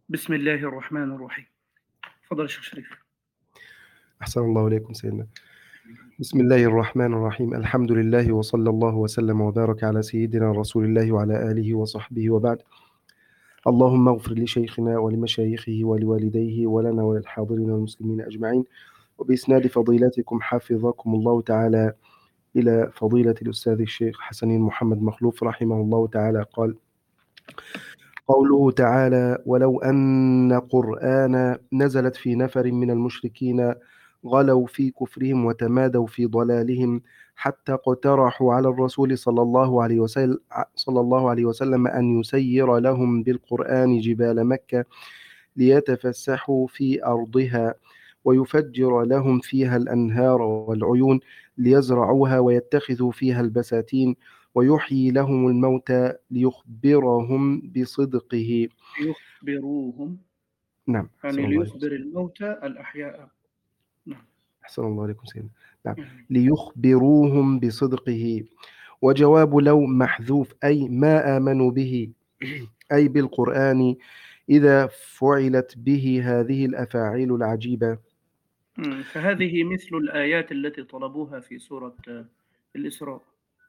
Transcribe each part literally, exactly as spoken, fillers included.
بسم الله الرحمن الرحيم. تفضل يا شيخ شريف. أحسن الله إليكم سيدنا. بسم الله الرحمن الرحيم. الحمد لله وصلى الله وسلم وبارك على سيدنا رسول الله وعلى آله وصحبه وبعد. اللهم اغفر لشيخنا ولمشايخه ولوالديه ولنا وللحاضرين والمسلمين أجمعين. وبإسناد فضيلتكم حفظكم الله تعالى إلى فضيلة الأستاذ الشيخ حسنين محمد مخلوف رحمه الله تعالى قال: قوله تعالى: ولو أن قرآن نزلت في نفر من المشركين غلوا في كفرهم وتمادوا في ضلالهم حتى اقترحوا على الرسول صلى الله عليه وسلم صلى الله عليه وسلم أن يسير لهم بالقرآن جبال مكة ليتفسحوا في أرضها ويفجر لهم فيها الأنهار والعيون ليزرعوها ويتخذوا فيها البساتين ويحيي لهم الموتى ليخبرهم بصدقه. ليخبروهم نعم أحسن يعني الله عليكم. ليخبر الموتى الأحياء. نعم. أحسن الله عليكم سيدنا. نعم يعني ليخبروهم بصدقه. وجواب لو محذوف أي ما آمنوا به أي بالقرآن إذا فعلت به هذه الأفاعيل العجيبة. مم. فهذه مثل الآيات التي طلبوها في سورة آه، الإسراء.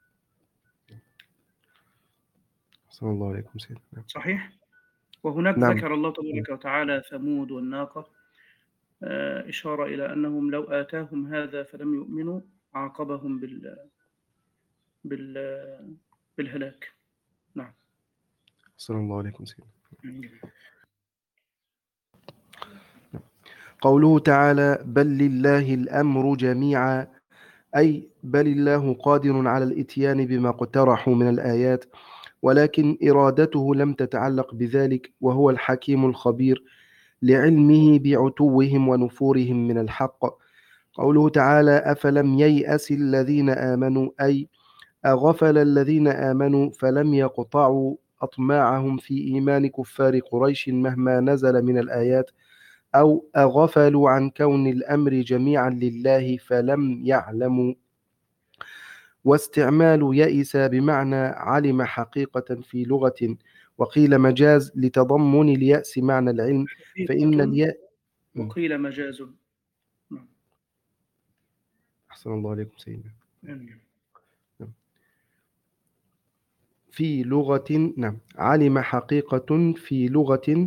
أحسن الله عليكم سيدنا. صحيح. وهناك نعم ذكر الله تبارك وتعالى ثمود والناقة، آه، إشارة إلى أنهم لو آتاهم هذا فلم يؤمنوا عاقبهم بال... بال... بالهلاك. نعم. أحسن الله عليكم سيدنا. مم. قوله تعالى: بل لله الأمر جميعا أي بل الله قادر على الإتيان بما اقترحوا من الآيات، ولكن إرادته لم تتعلق بذلك، وهو الحكيم الخبير لعلمه بعتوهم ونفورهم من الحق. قوله تعالى: أفلم ييأس الذين آمنوا أي أغفل الذين آمنوا فلم يقطعوا أطماعهم في إيمان كفار قريش مهما نزل من الآيات، أو أغفلوا عن كون الأمر جميعا لله فلم يعلموا. واستعمال يئس بمعنى علم حقيقة في لغة، وقيل مجاز لتضمن اليأس معنى العلم، فإن حقيقة اليأس وقيل مجاز. نعم. أحسن الله عليكم سيدنا. يعني. في لغة نعم علم حقيقة في لغة.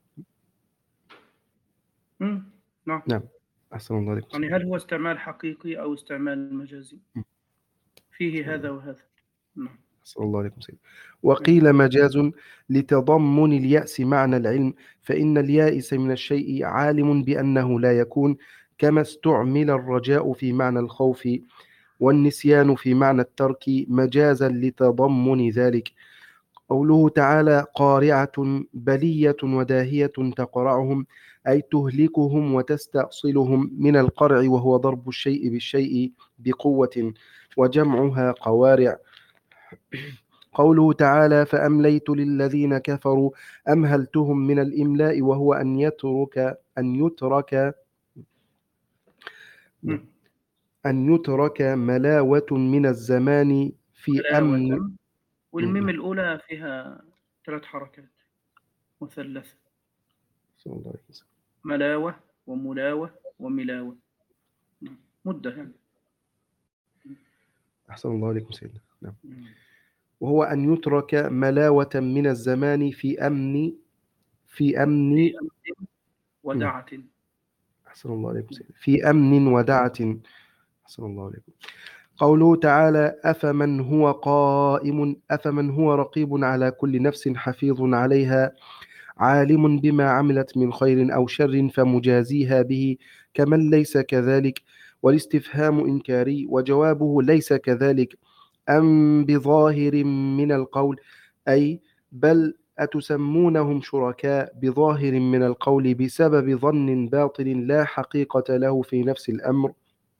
مم. نعم. نعم أحسن الله عليكم يعني سيدنا. هل هو استعمال حقيقي أو استعمال مجازي؟ فيه هذا وهذا. نعم. أحسن الله عليكم سيدنا. وقيل مجاز لتضمن اليأس معنى العلم، فإن اليائس من الشيء عالم بأنه لا يكون، كما استعمل الرجاء في معنى الخوف والنسيان في معنى الترك مجازا لتضمن ذلك. قوله تعالى: قارعة بلية وداهية تقرعهم أي تهلكهم وتستأصلهم من القرع، وهو ضرب الشيء بالشيء بقوة، وجمعها قوارع. قوله تعالى: فأمليت للذين كفروا أمهلتهم من الإملاء، وهو أن يترك أن يترك مم. أن يترك ملاوة من الزمان في أمن. ملاوة، والميم الأولى فيها ثلاث حركات مثلثة: صلى الله عليه وسلم. ملاوة وملاوة وملاوة. نعم. مدة يعني. أحسن الله عليكم سيدنا. نعم. مم. وهو أن يترك ملاوة من الزمان في أمن في أمن في أمن ودعة. أحسن الله عليكم سيدنا. في أمن ودعة. أحسن الله عليكم. قوله تعالى: أفمن هو قائم أفمن هو رقيب على كل نفس حفيظ عليها عالم بما عملت من خير أو شر فمجازيها به كمن ليس كذلك. والاستفهام إنكاري، وجوابه ليس كذلك أم بظاهر من القول، أي بل أتسمونهم شركاء بظاهر من القول بسبب ظن باطل لا حقيقة له في نفس الأمر.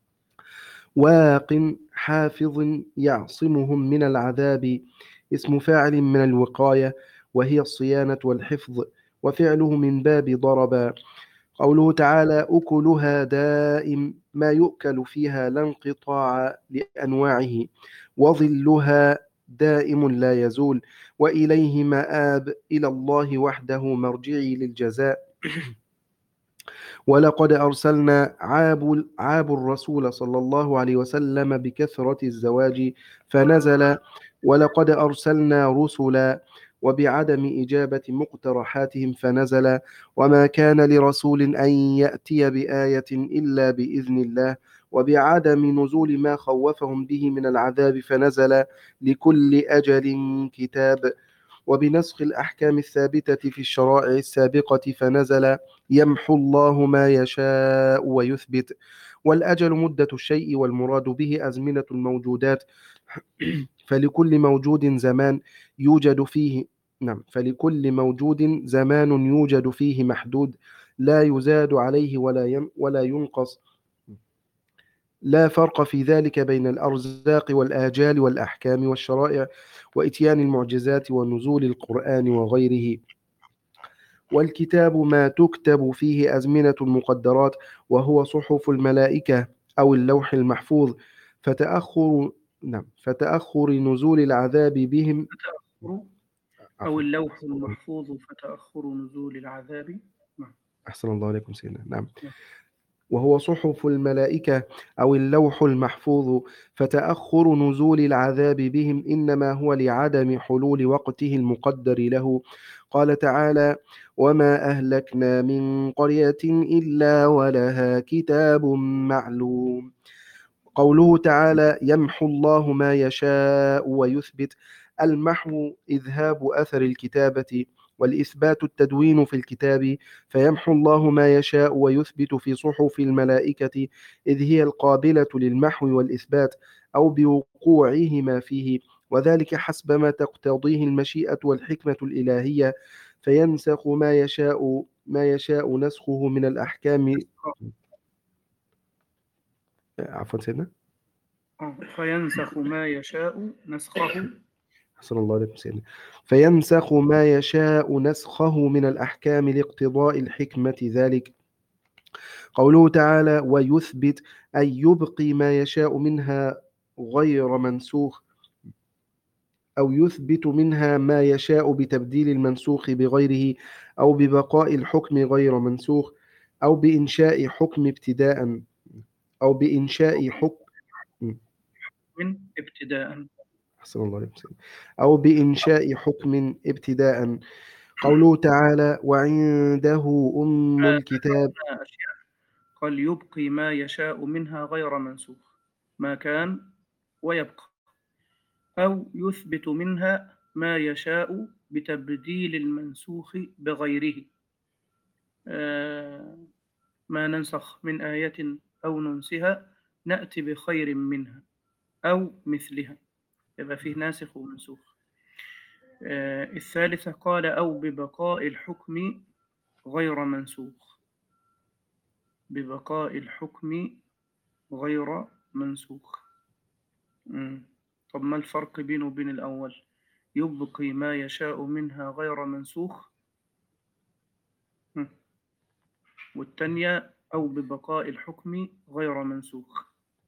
واق حافظ يعصمهم من العذاب اسم فاعل من الوقاية، وهي الصيانة والحفظ، وفعله من باب ضرب. قوله تعالى: أكلها دائم ما يؤكل فيها لا انقطاع لأنواعه، وظلها دائم لا يزول، وإليه مآب، إلى الله وحده مرجعي للجزاء. ولقد أرسلنا عاب, عاب الرسول صلى الله عليه وسلم بكثرة الزواج فنزل، ولقد أرسلنا رسلا وبعدم إجابة مقترحاتهم فنزل، وما كان لرسول أن يأتي بآية إلا بإذن الله، وبعدم نزول ما خوفهم به من العذاب فنزل، لكل أجل كتاب، وبنسخ الأحكام الثابتة في الشرائع السابقة فنزل، يمحو الله ما يشاء ويثبت. والأجل مدة الشيء، والمراد به أزمنة الموجودات، فلكل موجود زمان يوجد فيه نعم فلكل موجود زمان يوجد فيه محدود، لا يزاد عليه ولا يم ولا ينقص. لا فرق في ذلك بين الأرزاق والآجال والأحكام والشرائع وإتيان المعجزات ونزول القرآن وغيره. والكتاب ما تكتب فيه أزمنة المقدرات، وهو صحف الملائكة أو اللوح المحفوظ، فتأخر نعم فتأخر نزول العذاب بهم فتأخر أو اللوح المحفوظ فتأخر نزول العذاب. نعم. أحسن الله عليكم سيدنا. نعم. وهو صحف الملائكة أو اللوح المحفوظ، فتأخر نزول العذاب بهم إنما هو لعدم حلول وقته المقدر له. قال تعالى: وما أهلكنا من قرية إلا ولها كتاب معلوم. قوله تعالى: يمحو الله ما يشاء ويثبت، المحو إذهاب أثر الكتابة، والإثبات التدوين في الكتاب، فيمحو الله ما يشاء ويثبت في صحف الملائكة، إذ هي القابلة للمحو والإثبات أو بوقوعهما فيه، وذلك حسب ما تقتضيه المشيئة والحكمة الإلهية، فينسخ ما يشاء ما يشاء نسخه من الأحكام. عفوا سيدنا. فينسخ ما يشاء نسخه أحسن الله عليكم سيدنا. فينسخ ما يشاء نسخه من الأحكام لاقتضاء الحكمة ذلك. قوله تعالى: ويثبت، أي يبقي ما يشاء منها غير منسوخ، أو يثبت منها ما يشاء بتبديل المنسوخ بغيره، أو ببقاء الحكم غير منسوخ، أو بإنشاء حكم ابتداء أو بإنشاء حكم من ابتداء أحسن الله عليكم سيدنا. أو بإنشاء حكم ابتداء. قوله تعالى: وعنده أم الكتاب. أشياء قال يبقي ما يشاء منها غير منسوخ، ما كان ويبقى، أو يثبت منها ما يشاء بتبديل المنسوخ بغيره. آه ما ننسخ من آية أو ننسها نأتي بخير منها أو مثلها، يبقى فيه ناسخ ومنسوخ. آه الثالثة قال أو ببقاء الحكم غير منسوخ، ببقاء الحكم غير منسوخ. مم. طب ما الفرق بينه وبين الأول؟ يبقي ما يشاء منها غير منسوخ، مم. والتانية أو ببقاء الحكم غير منسوخ،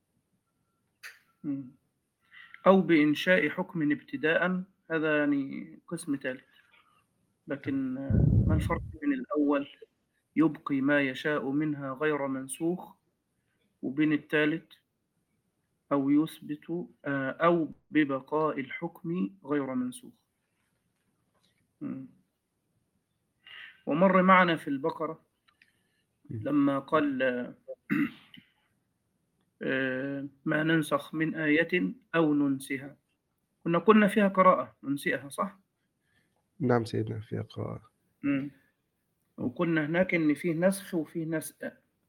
مم. أو بإنشاء حكم ابتداء، هذا يعني قسم ثالث. لكن ما الفرق بين الأول يبقي ما يشاء منها غير منسوخ وبين الثالث أو يثبت أو ببقاء الحكم غير منسوخ؟ ومر معنا في البقرة لما قال ما ننسخ من آية أو ننسها، كنا قلنا فيها قراءة ننسئها، صح؟ نعم سيدنا، فيها قراءة. مم. وقلنا هناك إن فيه نسخ وفيه نسأ.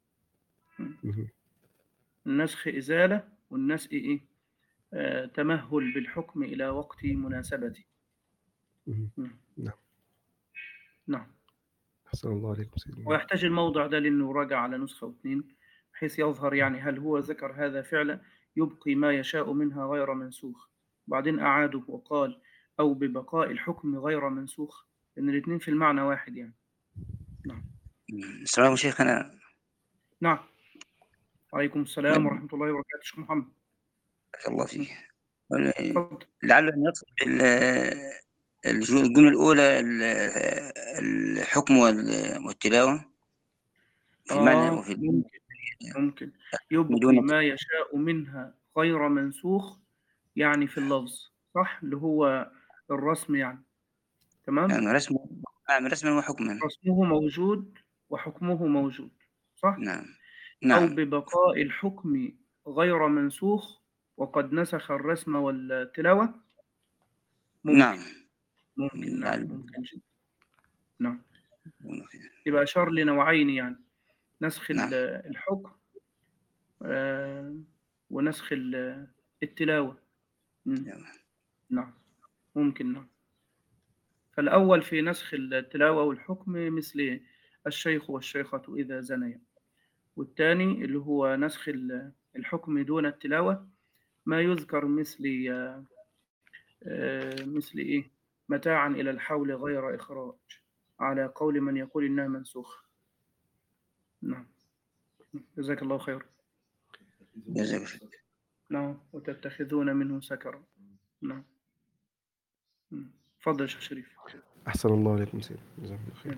النسخ إزالة، والنسأ إيه؟ آه تمهل بالحكم إلى وقت مناسبته. نعم نعم. أحسن الله عليكم سيدنا. ويحتاج الموضع ده لأنه راجع على نسخة واثنين بحيث يظهر يعني هل هو ذكر هذا فعلا يبقي ما يشاء منها غير منسوخ، وبعدين أعاده وقال أو ببقاء الحكم غير منسوخ، لأن الاثنين في المعنى واحد يعني. نعم. السلام عليكم شيخنا. نعم. عليكم السلام ورحمة الله وبركاته. شيخ محمد. بارك الله فيك. اتفضل. لعله أن يقصد بال- الجملة الأولى ال- الحكم وال- والتلاوة في المعنى آه وفي الجملة ممكن ممكن دون يبقي ما يشاء منها غير منسوخ، يعني في اللفظ صح، اللي هو الرسم يعني. تمام. يعني رسم نعم رسما وحكما. رسمه موجود وحكمه موجود، صح. نعم أو نعم ببقاء الحكم غير منسوخ وقد نسخ الرسم والتلاوة. نعم ممكن ممكن نعم لعله ممكن جدا. نعم. يكون خير. يبقى أشار لنوعين يعني، نسخ نعم ال- الحكم آه، ونسخ ال- التلاوة. مم. نعم ممكن. نعم. فالأول في نسخ التلاوة والحكم مثل الشيخ والشيخة إذا زنيا، والثاني اللي هو نسخ ال- الحكم دون التلاوة ما يذكر مثل آه، آه، مثل إيه، متاعا إلى الحول غير إخراج، على قول من يقول إنها منسوخة. نعم. جزاك الله خير. جزاك الله خير. نعم. وتتخذون منه سكرا. نعم. مم. تفضل يا شيخ شريف. أحسن الله عليكم سيدنا، جزاكم الله خير.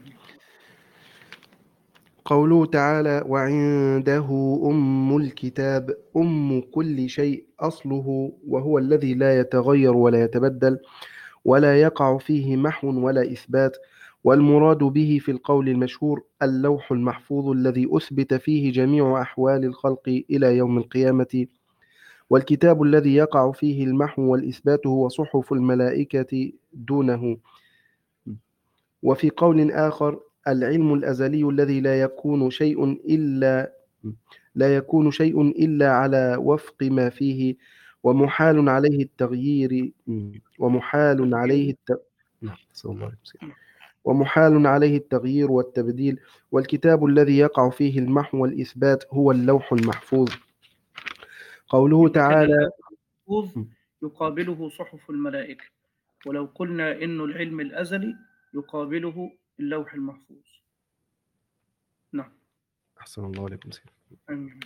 قوله تعالى: وعنده أم الكتاب. أم كل شيء أصله، وهو الذي لا يتغير ولا يتبدل ولا يقع فيه محو ولا إثبات. والمراد به في القول المشهور اللوح المحفوظ الذي أثبت فيه جميع أحوال الخلق إلى يوم القيامة. والكتاب الذي يقع فيه المحو والإثبات هو صحف الملائكة دونه. وفي قول آخر العلم الأزلي الذي لا يكون شيء إلا لا يكون شيء إلا على وفق ما فيه، ومحال عليه التغيير ومحال عليه الت... نعم، صلى الله عليه وسلم. ومحال عليه التغيير والتبديل. والكتاب الذي يقع فيه المحو والإثبات هو اللوح المحفوظ. قوله يبقى كده تعالى: اللوح المحفوظ يقابله صحف الملائكة، ولو قلنا إنه العلم الأزلي يقابله اللوح المحفوظ. نعم. أحسن الله عليكم سيدنا. آمين.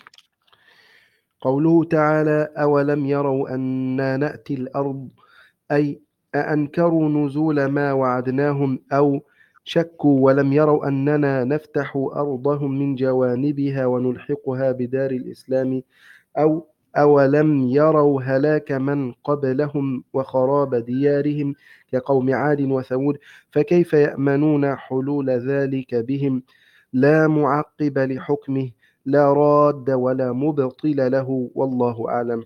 قوله تعالى: أولم يروا أنا نأتي الأرض، أي أأنكروا نزول ما وعدناهم، أو شكوا ولم يروا أننا نفتح أرضهم من جوانبها ونلحقها بدار الإسلام، أو أولم يروا هلاك من قبلهم وخراب ديارهم كقوم عاد وثمود، فكيف يأمنون حلول ذلك بهم؟ لا معقب لحكمه، لا راد ولا مبطل له، والله أعلم.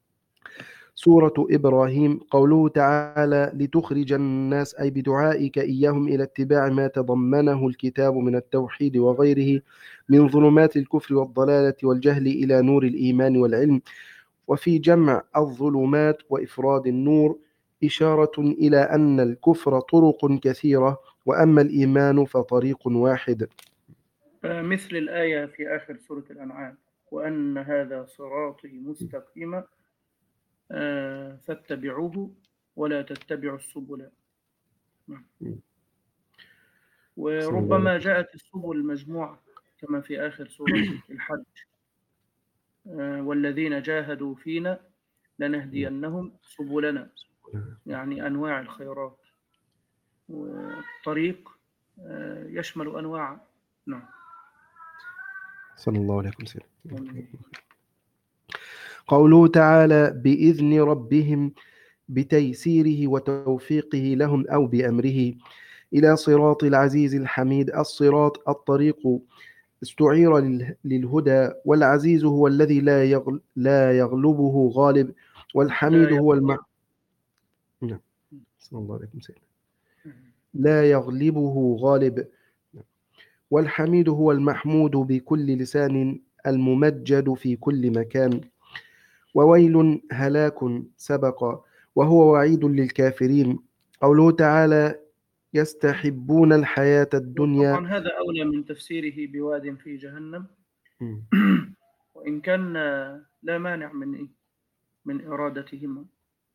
سورة إبراهيم. قوله تعالى: لتخرج الناس، أي بدعائك إياهم إلى اتباع ما تضمنه الكتاب من التوحيد وغيره من ظلمات الكفر والضلالة والجهل إلى نور الإيمان والعلم. وفي جمع الظلمات وإفراد النور إشارة إلى أن الكفر طرق كثيرة، وأما الإيمان فطريق واحد. مثل الآية في آخر سورة الأنعام: وأن هذا صراطي مستقيما آه، فاتبعوه ولا تتبعوا السبل. وربما جاءت السبل المجموعة كما في آخر سورة الحج: آه، والذين جاهدوا فينا لنهدينهم سبلنا، يعني أنواع الخيرات. والطريق آه، يشمل أنواع. نعم. صلى الله عليه وسلم. قوله تعالى: بإذن ربهم، بتيسيره وتوفيقه لهم أو بأمره إلى صراط العزيز الحميد. الصراط الطريق استعير للهدى، والعزيز هو الذي لا يغل لا يغلبه غالب، والحميد هو الم نعم صلى الله عليه وسلم لا يغلبه غالب، والحميد هو المحمود بكل لسان، الممجد في كل مكان. وويل هلاك سبق، وهو وعيد للكافرين. قوله تعالى: يستحبون الحياة الدنيا. طبعا هذا أولى من تفسيره بواد في جهنم. وإن كان لا مانع من إيه؟ من إرادتهما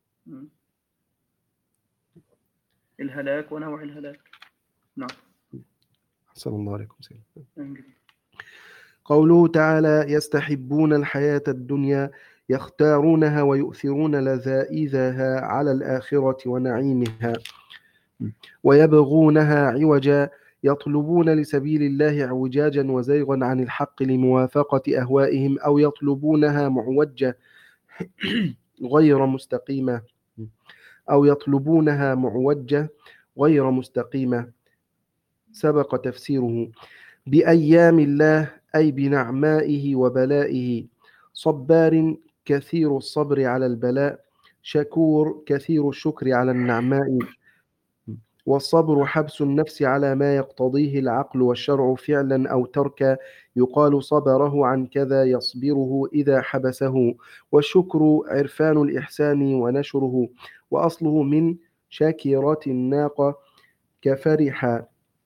الهلاك ونوع الهلاك. نعم. صلى الله عليه وسلم. قوله تعالى: يستحبون الحياة الدنيا، يختارونها ويؤثرون لذائذها على الآخرة ونعيمها ويبغونها عوجا يطلبون لسبيل الله اعوجاجا وزيغا عن الحق لموافقة أهوائهم أو يطلبونها معوجة غير مستقيمة أو يطلبونها معوجة غير مستقيمة. سبق تفسيره: بأيام الله أي بنعمائه وبلائه، صبار كثير الصبر على البلاء، شكور كثير الشكر على النعماء. والصبر حبس النفس على ما يقتضيه العقل والشرع فعلا أو تركا، يقال صبره عن كذا يصبره إذا حبسه. والشكر عرفان الإحسان ونشره، وأصله من شاكرات الناقة كفرح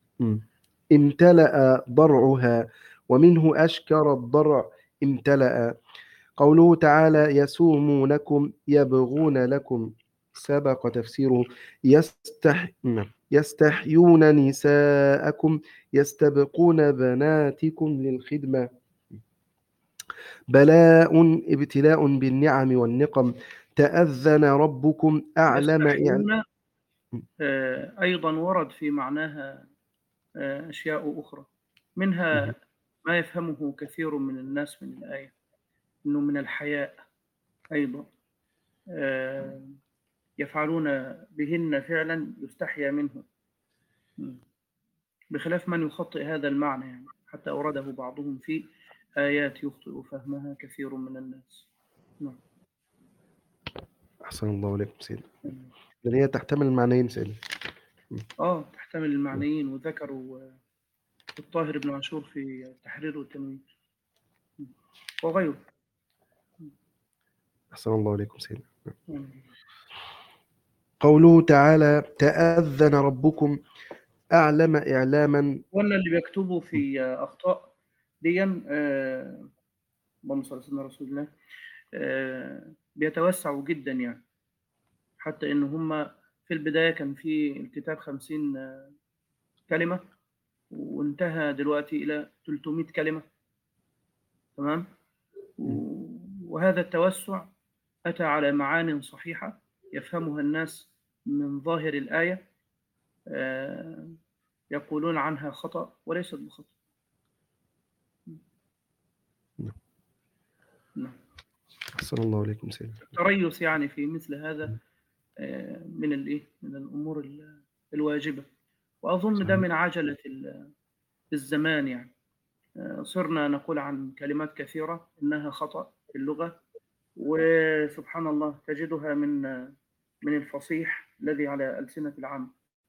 امتلأ ضرعها، ومنه أشكر الضرع امتلأ. قوله تعالى: يسومونكم يبغون لكم، سبق تفسيره: يستح... يستحيون نساءكم يستبقون بناتكم للخدمة. بلاء ابتلاء بالنعم والنقم. تأذن ربكم أعلم يستحيون آه، أيضا ورد في معناها آه، أشياء أخرى، منها ما يفهمه كثير من الناس من الآية أنه من الحياء أيضا، آه، يفعلون بهن فعلا يستحيا منه، بخلاف من يخطئ هذا المعنى يعني، حتى أورده بعضهم في آيات يخطئ فهمها كثير من الناس. نعم. أحسن الله عليكم سيدي. لأن هي تحتمل المعنيين سيدي. آه تحتمل المعنيين، وذكروا الطاهر بن عاشور في تحرير والتنوير وغيره. أحسن الله عليكم سيدي. قوله تعالى: تأذن ربكم أعلم إعلاما. وأنا اللي بيكتبوا في أخطاء ديا آه اللهم صل على سيدنا رسول الله آه بيتوسعوا جدا يعني، حتى إن هم في البداية كان في الكتاب خمسين آه كلمة، وانتهى دلوقتي إلى ثلاثمائة كلمة. تمام. وهذا التوسع أتى على معان صحيحة يفهمها الناس من ظاهر الآية، آه يقولون عنها خطأ وليست بخطأ. نعم. أحسن الله عليكم سيدي. التريث يعني في مثل هذا آه من الإيه من الأمور الواجبة، وأظن ده من عجلة الزمان يعني. آه صرنا نقول عن كلمات كثيرة إنها خطأ في اللغة، وسبحان الله تجدها من من الفصيح الذي على ألسنة العامة.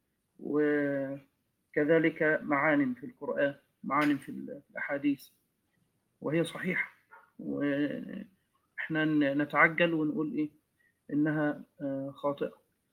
وكذلك معان في القرآن، معان في الأحاديث وهي صحيحة، وإحنا نتعجل ونقول إيه إنها خاطئة.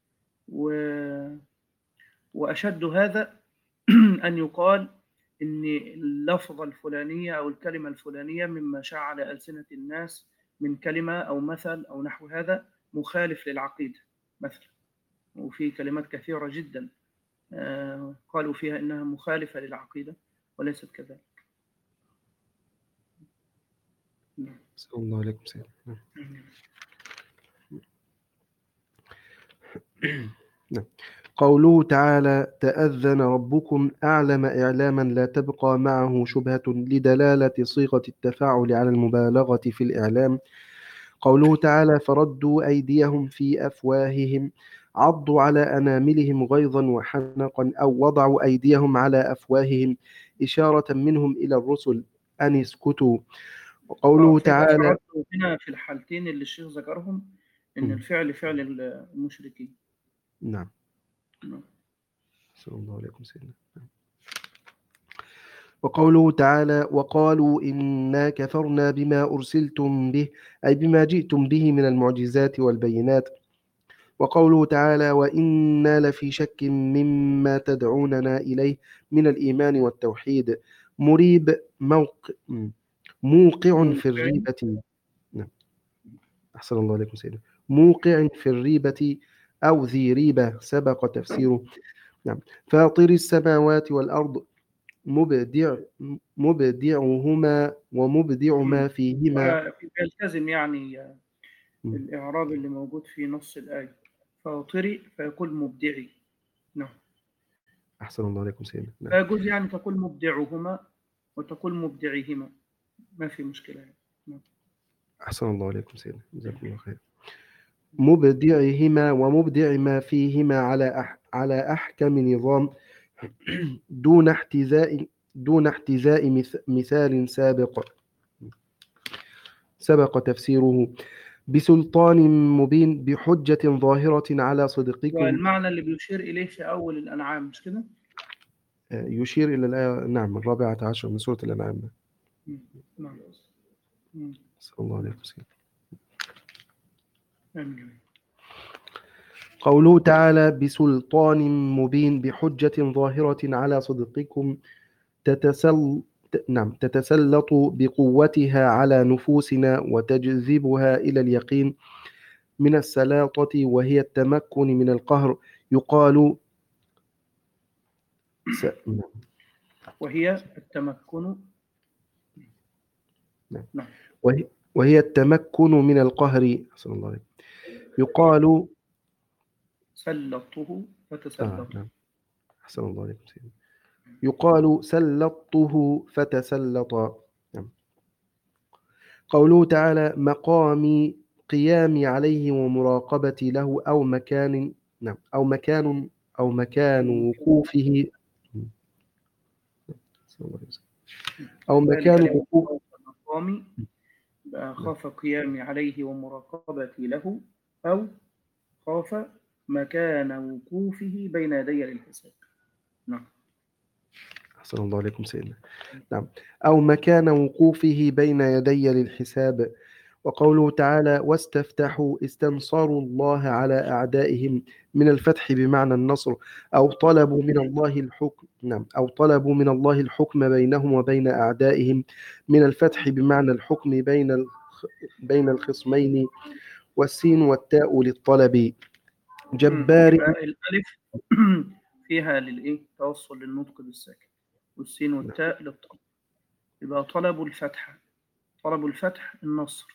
وأشد هذا أن يقال إن اللفظة الفلانية أو الكلمة الفلانية مما شاع على ألسنة الناس من كلمة أو مثل أو نحو هذا مخالف للعقيدة مثلا. وفي كلمات كثيرة جدا قالوا فيها إنها مخالفة للعقيدة وليست كذلك. صلى الله عليكم سيدي. قوله تعالى: تأذن ربكم أعلم إعلاما لا تبقى معه شبهة، لدلالة صيغة التفاعل على المبالغة في الإعلام. قوله تعالى: فردوا أيديهم في أفواههم، عضوا على أناملهم غيظا وحنقا، أو وضعوا أيديهم على أفواههم، إشارة منهم إلى الرسل أن اسكتوا. وقوله تعالى: هنا في الحالتين اللي الشيخ ذكرهم إن الفعل فعل المشركين. نعم. صلى الله عليكم سيدنا. وقوله تعالى: وقالوا إنا كفرنا بما أرسلتم به، أي بما جئتم به من المعجزات والبينات. وقوله تعالى: وإنا لفي شك مما تدعوننا إليه من الإيمان والتوحيد. مريب موقع موقع في الريبة. أحسن الله عليكم سيدنا. موقع في الريبة أو ذي ريبة، سبق تفسيره. نعم. فاطر السماوات والأرض، مبدع مبدعهما ومبدع ما فيهما. يلتزم يعني مم. الإعراب اللي موجود في نص الآية. فاطري فيقول مبدعي. نعم. أحسن الله عليكم سيدنا. نعم. فيجوز يعني تقول مبدعهما وتقول مبدعيهما، ما في مشكلة يعني. نعم. أحسن الله عليكم سيدنا، جزاكم الله خير. مبدعهما ومبدع ما فيهما على أح على أحكم نظام دون احتذاء دون احتذاء مث مثال سابق سبق تفسيره بسلطان مبين بحجة ظاهرة على صدقكم. والمعنى اللي بيشير إليه في أول الأنعام مش كده؟ يشير إلى الآية نعم الرابعة عشر من سورة الأنعام. نعم. صلى الله عليه وسلم. آمين. قوله تعالى بسلطان مبين بحجة ظاهرة على صدقكم تتسل نعم تتسلط بقوتها على نفوسنا وتجذبها إلى اليقين من السلاطة وهي التمكن من القهر. يقال س... وهي التمكن نعم. نعم. وهي... وهي التمكن من القهر. صلى الله عليه. يقال سلطته فتسلط. آه نعم. أحسن الله عليكم سيدي. يقال سلطته فتسلط. نعم. قوله تعالى مقام قيامي عليه ومراقبتي له أو مكان نعم أو مكان أو مكان وقوفه أو مكان وقوفه مقامي خاف قيامي عليه ومراقبتي له، أو خاف مكان وقوفه بين يدي للحساب. نعم. أحسن الله عليكم سيدنا. نعم أو مكان وقوفه بين يدي للحساب. وقوله تعالى واستفتحوا استنصروا الله على أعدائهم من الفتح بمعنى النصر أو طلبوا من الله الحكم نعم أو طلبوا من الله الحكم بينهم وبين أعدائهم من الفتح بمعنى الحكم بين الخ... بين الخصمين. والسين والتاء للطلب. جبار الألف فيها للإيه توصل للنطق بالساكن، والسين والتاء للطلب، يبقى طلبوا الفتح طلبوا الفتح النصر.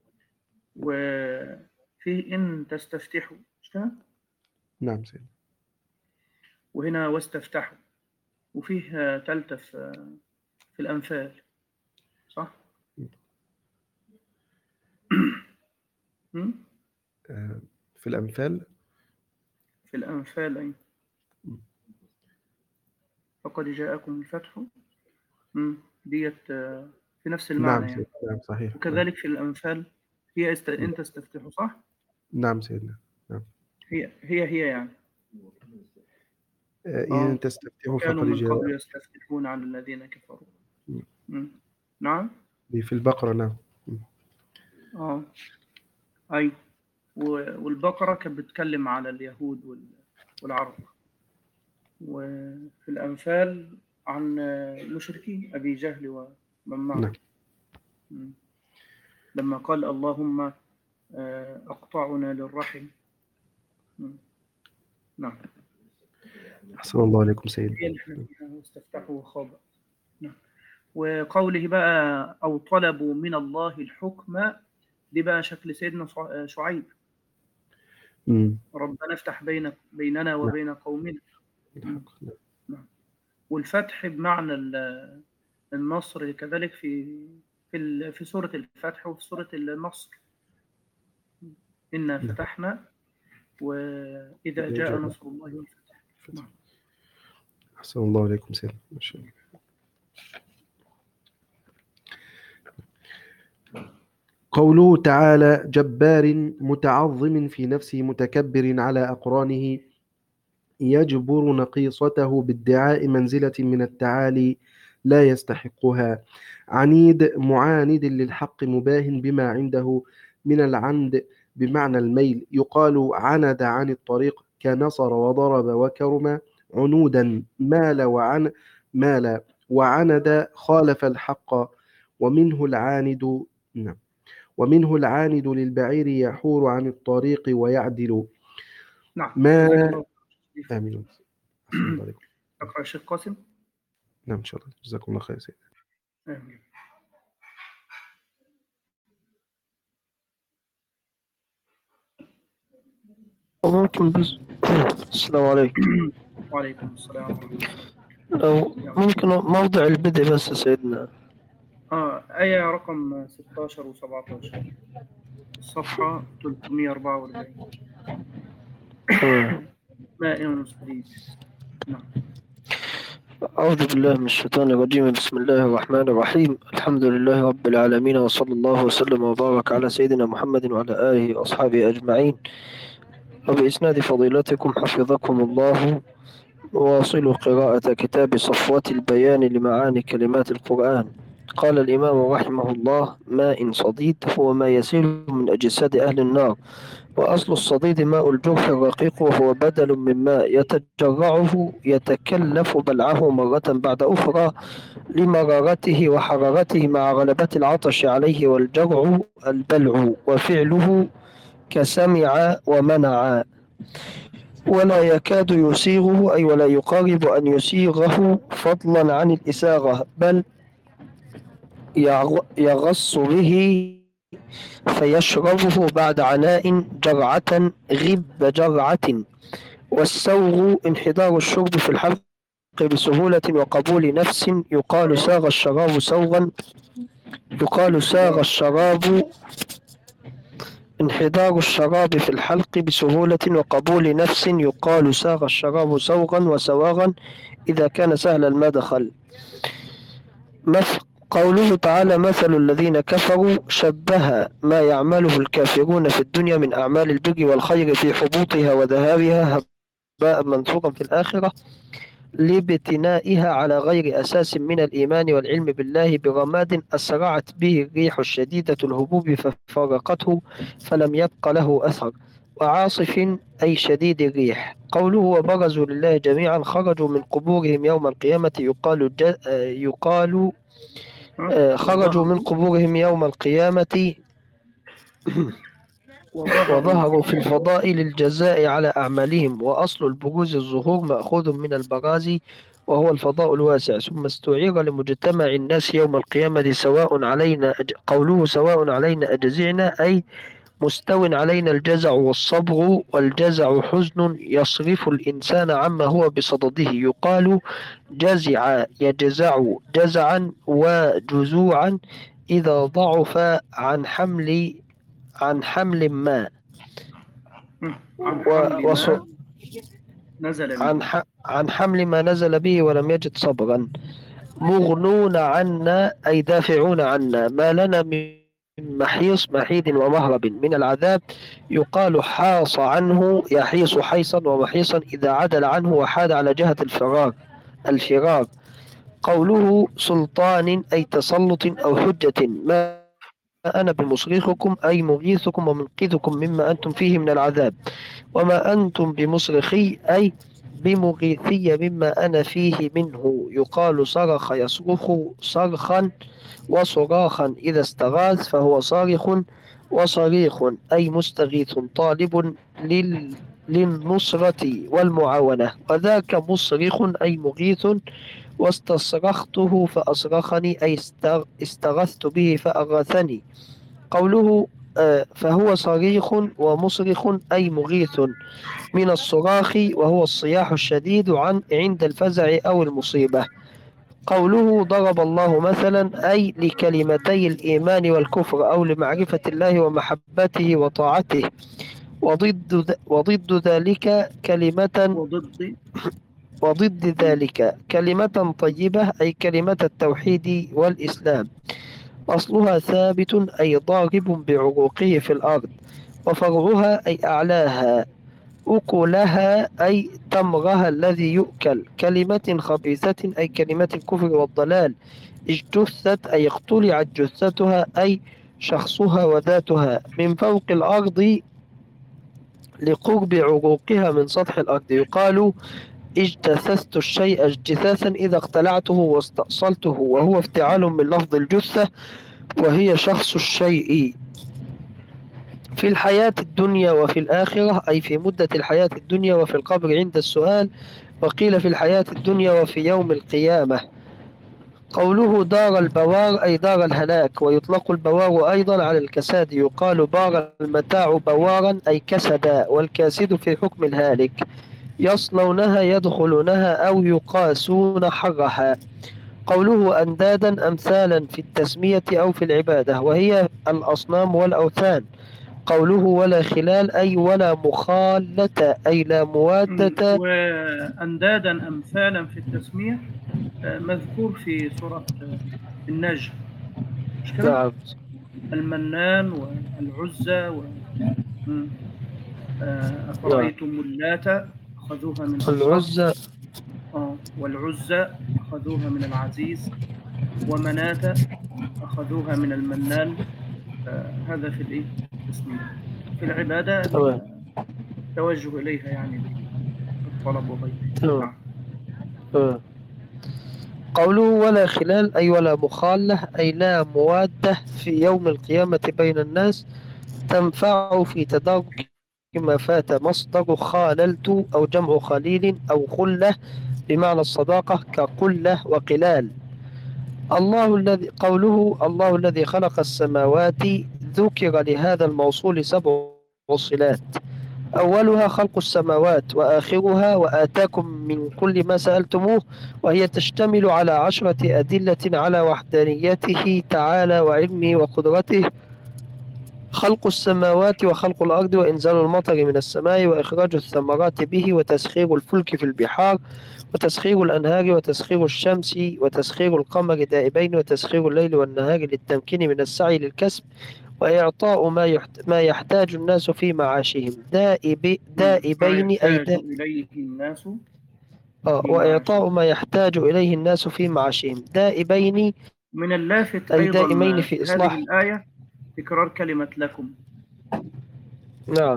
وفيه إن تستفتحوا مش كده؟ نعم سيدي. وهنا واستفتحوا، وفيه تالتة في في الأنفال صح؟ في الأنفال في الأنفال أي فقد جاءكم الفتح ديت في نفس المعنى. نعم يعني نعم صحيح. وكذلك في الأنفال هي است... أنت تستفتحوا صح؟ نعم سيدنا. نعم. هي هي هي يعني إن تستفتحوا كانوا فقد من جاء. قبل يستفتحون على الذين كفروا. م. نعم. دي في البقرة. نعم. اه أي والبقرة كانت بتتكلم على اليهود والعرب، وفي الأنفال عن المشركين أبي جهل ومن معه. نعم. لما قال اللهم أقطعنا للرحم. نعم. أحسن الله عليكم سيدنا. واستفتحوا وخاب. نعم. وقوله بقى أو طلبوا من الله الحكم، دي بقى شكل سيدنا شعيب. مم. ربنا افتح بين بيننا وبين نعم. قومنا. نعم. والفتح بمعنى النصر كذلك في في في سورة الفتح وفي سورة النصر. إنا فتحنا وإذا جاء نصر الله والفتح. نعم. أحسن الله عليكم سيدنا. ما شاء الله. قوله تعالى جبار متعظم في نفسه متكبر على أقرانه يجبر نقيصته بادعاء منزلة من التعالي لا يستحقها. عنيد معاند للحق مباهن بما عنده من العند بمعنى الميل. يقال عند عن الطريق كنصر وضرب وكرم. عنودا مال وعن مال وعند خالف الحق. ومنه العاند نعم ومنه العاند للبعير يحور عن الطريق ويعدل. نعم. ما آمين. أقرأ الشيخ قاسم. نعم إن شاء الله. جزاكم الله خير سيدي. آمين. ممكن بس السلام عليكم. وعليكم السلام ورحمة الله. لو ممكن موضع البدء بس يا سيدنا. آه آية رقم ستاشر وسبعتاشر، الصفحة ثلاثمائة وأربعة وأربعين. تمام. ماء صديد. نعم. أعوذ بالله من الشيطان الرجيم. بسم الله الرحمن الرحيم. الحمد لله رب العالمين، وصلى الله وسلم وبارك على سيدنا محمد وعلى آله وأصحابه أجمعين. وبإسناد فضيلتكم حفظكم الله، واصل قراءة كتاب صفوة البيان لمعاني كلمات القرآن. قال الإمام رحمه الله: ماء صديد هو ما يسيل من أجساد أهل النار، وأصل الصديد ماء الجرح الرقيق، وهو بدل من ماء يتجرعه يتكلف بلعه مرة بعد أخرى لمرارته وحرارته مع غلبة العطش عليه، والجرع البلع، وفعله كسمع ومنع، ولا يكاد يسيغه، أي ولا يقارب أن يسيغه فضلا عن الإساغة، بل يغص به فيشربه بعد عناء جرعة غب جرعة. والسوغ انحدار الشرب في الحلق بسهولة وقبول نفس، يقال ساغ الشراب سوغا، يقال ساغ الشراب انحدار الشراب في الحلق بسهولة وقبول نفس، يقال ساغ الشراب سوغا وسواغا إذا كان سهل المدخل. مثل قوله تعالى: مثل الذين كفروا، شبه ما يعمله الكافرون في الدنيا من أعمال البر والخير في حبوطها وذهابها هباء منثورا في الآخرة، لابتنائها على غير أساس من الإيمان والعلم بالله، برماد أسرعت به الريح الشديدة الهبوب ففرقته فلم يبق له أثر، وعاصف أي شديد الريح. قوله: وبرزوا لله جميعا، خرجوا من قبورهم يوم القيامة، يقال ج... يقال خرجوا من قبورهم يوم القيامة وظهروا في الفضاء للجزاء على أعمالهم. وأصل البروز الظهور مأخوذ من البرازي، وهو الفضاء الواسع، ثم استعير لمجتمع الناس يوم القيامة، سواء علينا أج... قوله سواء علينا أجزعنا، أي مستو علينا الجزع والصبر، والجزع حزن يصرف الإنسان عما هو بصدده، يقال جزع يجزع جزعا وجزوعا إذا ضعف عن حمل عن حمل ما، عن حمل وص... ما نزل به. عن, ح... عن حمل ما نزل به ولم يجد صبرا. مغنون عنا أي دافعون عنا، ما لنا من محيص محيد ومهرب من العذاب، يقال حاص عنه يحيص حيصا ومحيصا إذا عدل عنه وحاد على جهة الفرار الفرار. قوله سلطان أي تسلط أو حجة، ما أنا بمصرخكم أي مغيثكم ومنقذكم مما أنتم فيه من العذاب، وما أنتم بمصرخي أي بمغيثي مما أنا فيه منه، يقال صرخ يصرخ صرخا وصراخا إذا استغاث فهو صارخ وصريخ، أي مستغيث طالب لل للنصرة والمعاونة، وذاك مصرخ أي مغيث، واستصرخته فأصرخني أي استغثت به فأغاثني. قوله آه فهو صريخ ومصرخ أي مغيث من الصراخ، وهو الصياح الشديد عن عند الفزع أو المصيبة. قوله ضرب الله مثلا أي لكلمتي الإيمان والكفر، أو لمعرفة الله ومحبته وطاعته، وضد وضد ذلك كلمة وضد وضد ذلك كلمة طيبة أي كلمة التوحيد والإسلام. أصلها ثابت أي ضارب بعروقه في الأرض، وفرعها أي أعلاها، أكلها أي تمرها الذي يؤكل. كلمة خبيثة أي كلمة الكفر والضلال. اجتثت أي اقتلعت جثتها أي شخصها وذاتها من فوق الأرض لقرب عروقها من سطح الأرض، يقال اجتثثت الشيء اجتثاثا إذا اقتلعته واستأصلته، وهو افتعال من لفظ الجثة وهي شخص الشيء. في الحياة الدنيا وفي الآخرة أي في مدة الحياة الدنيا وفي القبر عند السؤال، وقيل في الحياة الدنيا وفي يوم القيامة. قوله دار البوار أي دار الهلاك، ويطلق البوار أيضا على الكساد، يقال بار المتاع بوارا أي كسدا، والكاسد في حكم الهالك. يصلونها يدخلونها أو يقاسون حرها. قوله أندادا أمثالا في التسمية أو في العبادة، وهي الأصنام والأوثان. قوله ولا خلال أي ولا مخالة أي لا موادة. وأندادا أمثالا في التسمية مذكور في سورة النجم، مش كده؟ نعم. المنان والعزى و... أفرأيتم اللات أخذوها من العزى آه والعزى أخذوها من العزيز، ومناة أخذوها من المنان. آه هذا في الإيه؟ في العبادة التوجه إليها، يعني الطلب وغيره. نعم. قوله ولا خلال أي ولا مخالة أي لا موادة في يوم القيامة بين الناس تنفع في تدارك ما فات. مصدر خاللت أو جمع خليل أو خلة بمعنى الصداقة كقلة وقلال. الله الذي قوله الله الذي خلق السماوات ذكر لهذا الموصول سبع صلات، أولها خلق السماوات، وآخرها وآتاكم من كل ما سألتموه، وهي تشتمل على عشرة أدلة على وحدانيته تعالى وعلمه وقدرته. خلق السماوات وخلق الأرض وإنزال المطر من السماء وإخراج الثمرات به وتسخير الفلك في البحار وتسخير الأنهار وتسخير الشمس وتسخير القمر دائبين وتسخير الليل والنهار للتمكين من السعي للكسب وإعطاء ما يحت... ما يحتاج الناس في معاشهم دائب... دائبين أي دا... إليه الناس آه وإعطاء ما يحتاج إليه الناس في معاشهم دائبين. من اللافت أي أيضا دائمين في إصلاح هذه الآية تكرار كلمة لكم. نعم.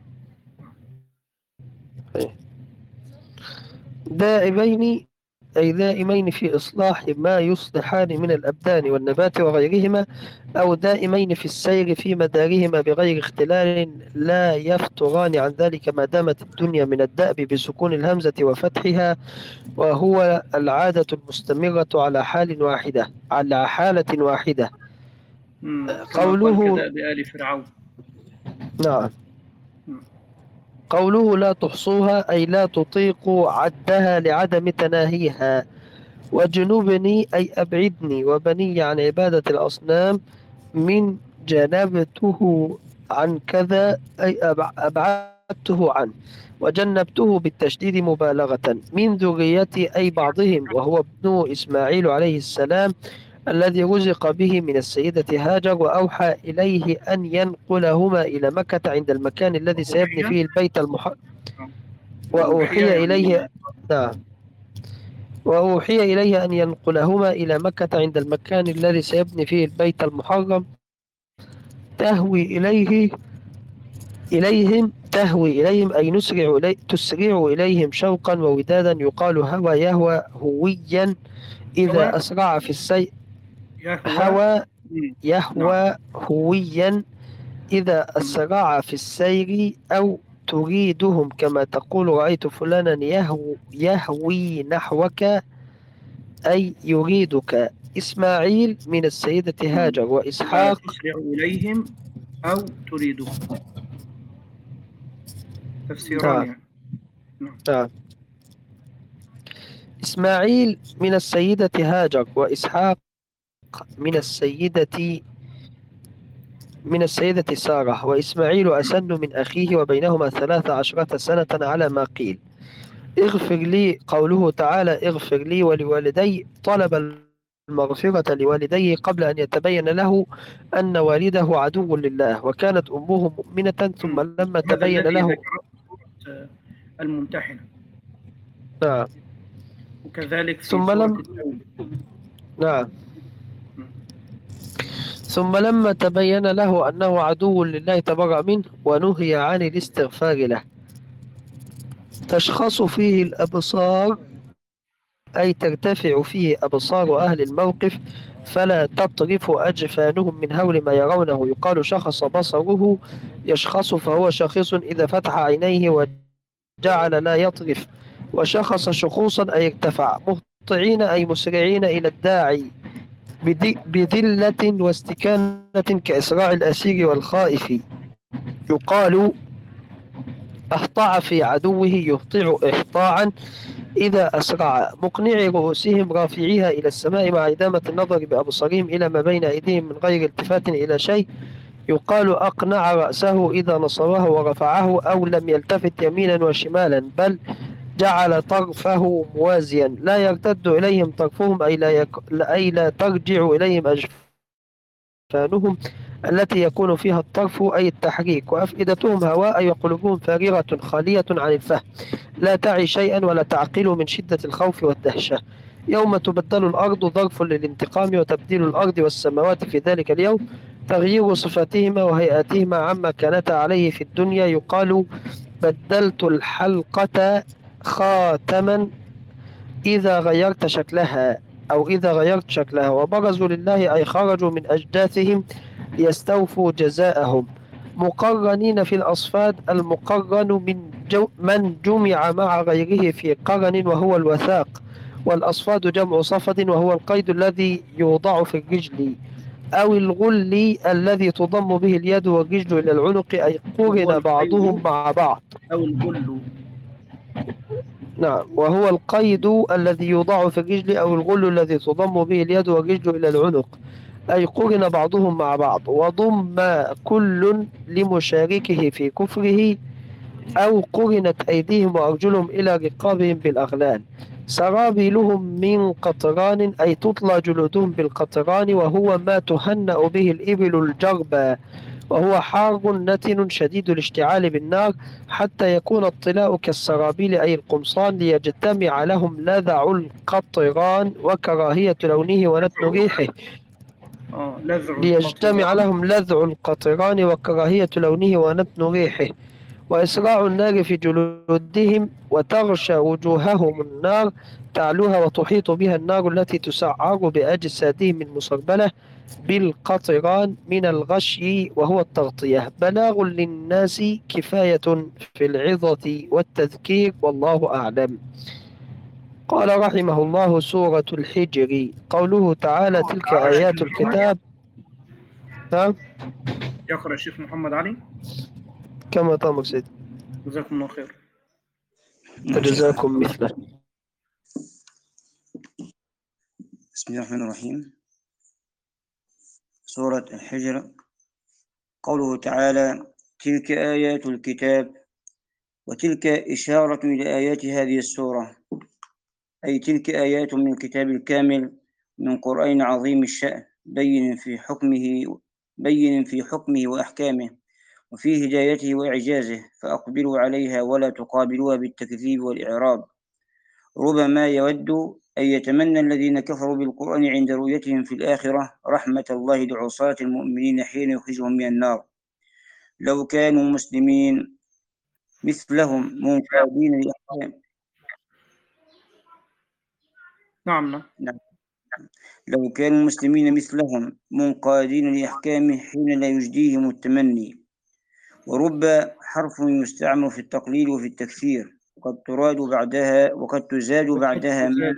دائبين أي دائمين في إصلاح ما يصلحان من الأبدان والنبات وغيرهما، أو دائمين في السير في مدارهما بغير اختلال لا يفتران عن ذلك ما دامت الدنيا من الدأب بسكون الهمزة وفتحها، وهو العادة المستمرة على حال واحدة على حالة واحدة. قوله كدأب آل فرعون. نعم. قوله لا تحصوها أي لا تطيقوا عدها لعدم تناهيها. وجنوبني أي أبعدني وبني عن عبادة الأصنام من جنبته عن كذا أي أبعدته عنه. وجنبته بالتشديد مبالغة. من ذريتي أي بعضهم، وهو ابن إسماعيل عليه السلام الذي رزق به من السيدة هاجر، وأوحى إليه أن ينقلهما إلى مكة عند المكان الذي سيبني فيه البيت المحرم. وأوحي إليه نعم وأوحي إليه أن ينقلهما إلى مكة عند المكان الذي سيبني فيه البيت المحرم تهوي إليه إليهم تهوي إليهم أي نسرع إلي تسرع إليهم شوقا وودادا. يقال هوى يهوى هويا إذا أسرع في السير. هوى يهوى هويا إذا أسرع في السير، أو تريدهم كما تقول رأيت فلانا يهو يهوي نحوك أي يريدك. إسماعيل من السيدة هاجر، وإسحاق تسرع إليهم أو تريدهم تفسيران يعني. نعم. إسماعيل من السيدة هاجر، وإسحاق من السيدة من السيدة سارة، وإسماعيل أسن من أخيه وبينهما ثلاث عشرة سنة على ما قيل. اغفر لي قوله تعالى اغفر لي ولوالدي، طلب المغفرة لوالديه قبل أن يتبين له أن والده عدو لله، وكانت أمه مؤمنة، ثم لما تبين له الممتحنة. نعم. وكذلك في ثم لم نعم ثم لما تبين له أنه عدو لله تبرأ منه ونهي عن الاستغفار له. تشخص فيه الأبصار أي ترتفع فيه أبصار أهل الموقف فلا تطرف أجفانهم من هول ما يرونه. يقال شخص بصره يشخص فهو شخص إذا فتح عينيه وجعل لا يطرف، وشخص شخوصا أي ارتفع مهطعين أي مسرعين إلى الداعي بذلة واستكانة كإسراع الأسير والخائف. يقال أهطع في عدوه يهطع إهطاعا إذا أسرع، مقنعي رؤوسهم رافعيها إلى السماء مع إدامة النظر بأبصارهم إلى ما بين أيديهم من غير التفات إلى شيء. يقال أقنع رأسه إذا نصبه ورفعه أو لم يلتفت يمينا وشمالا، بل جعل طرفه موازيا لا يرتد إليهم طرفهم أي لا, يك... أي لا ترجع إليهم أجفانهم التي يكون فيها الطرف أي التحريك، وأفئدتهم هواء أي قلوبهم فارغة خالية عن الفهم لا تعي شيئا ولا تعقل من شدة الخوف والدهشة. يوم تبدل الأرض ظرف للانتقام، وتبديل الأرض والسماوات في ذلك اليوم تغيير صفاتهما وهيئاتهما عما كانتا عليه في الدنيا. يقال بدلت الحلقة خاتما إذا غيرت شكلها أو إذا غيرت شكلها. وبرزوا لله أي خرجوا من أجداثهم ليستوفوا جزاءهم، مقرنين في الأصفاد. المقرن من جو من جمع مع غيره في قرن وهو الوثاق، والأصفاد جمع صفد وهو القيد الذي يوضع في الرجل، أو الغل الذي تضم به اليد والرجل إلى العنق أي قرن بعضهم مع بعض. أو الغل. نعم، وهو القيد الذي يوضع في الرجل أو الغل الذي تضم به اليد والرجل إلى العنق أي قرن بعضهم مع بعض. وضم كل لمشاركه في كفره أو قرنت أيديهم وأرجلهم إلى رقابهم بالأغلال. سرابيلهم من قطران أي تطلى جلودهم بالقطران، وهو ما تهنأ به الإبل الجربى، وهو حار نتن شديد الاشتعال بالنار حتى يكون الطلاء كالسرابيل أي القمصان، ليجتمع لهم لذع القطران وكراهية لونه ونتن ريحه آه لذع ليجتمع لهم لذع القطران وكراهية لونه ونتن ريحه، وإسراع النار في جلودهم، وتغشى وجوههم النار تعلوها وتحيط بها النار التي تسعر بأجسادهم المسربلة بالقطران من الغشي وهو التغطية. بلاغ للناس كفاية في العظة والتذكير، والله أعلم. قال رحمه الله: سورة الحجر. قوله تعالى: تلك آيات الكتاب. نعم، يقرأ الشيخ محمد علي. كما تأمر سيدي. جزاكم الله خير. وجزاكم مثله. بسم الله الرحمن الرحيم. سورة الحجر. قوله تعالى: تلك آيات الكتاب، وتلك إشارة إلى آيات هذه السورة، أي تلك آيات من الكتاب الكامل من قرآن عظيم الشأن بين في حكمه بين في حكمه وأحكامه وفي هدايته وإعجازه، فأقبلوا عليها ولا تقابلوها بالتكذيب والإعراض. ربما يود أن يتمنى الذين كفروا بالقرآن عند رؤيتهم في الآخرة رحمة الله لعصاة المؤمنين حين يخرجهم من النار لو كانوا مسلمين مثلهم منقادين لأحكام نعم نعم لو كانوا مسلمين مثلهم منقادين لأحكامه حين لا يجديهم التمني. ورب حرف يستعمل في التقليل وفي التكثير، وقد تراد بعدها وقد تزاد بعدها ما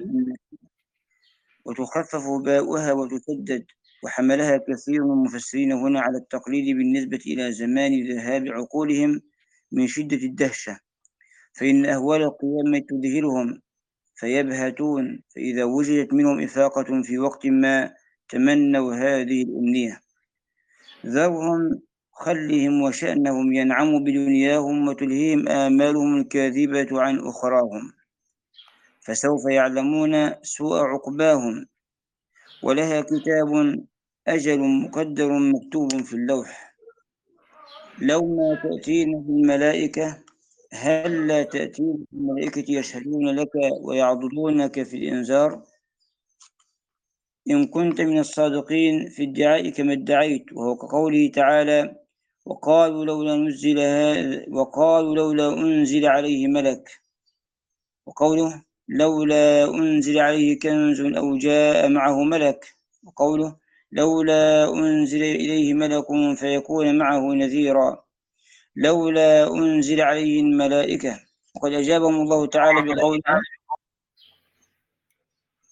وتخفف باؤها وتسدد، وحملها كثير من المفسرين هنا على التقليد بالنسبة إلى زمان ذهاب عقولهم من شدة الدهشة، فإن أهوال القيامة تذهلهم فيبهتون، فإذا وجدت منهم إفاقة في وقت ما تمنوا هذه الأمنية. ذرهم خلهم وشأنهم ينعموا بدنياهم وتلهيهم آمالهم الكاذبة عن أخراهم، فسوف يعلمون سوء عقباهم. ولها كتاب أجل مقدر مكتوب في اللوح. لو ما تأتينا بالملائكة هل لا تأتينا بالملائكة يشهدون لك ويعضدونك في الإنذار إن كنت من الصادقين في ادعاء كما ادعيت. وهو كقوله تعالى: وقالوا لولا نزل هذا وقالوا لولا أنزل عليه ملك، وقوله لولا أنزل عليه كنز أو جاء معه ملك، وقوله لولا أنزل إليه ملك فيكون معه نذيرا، لولا أنزل عليه الملائكة. وقد أجابهم الله تعالى بقوله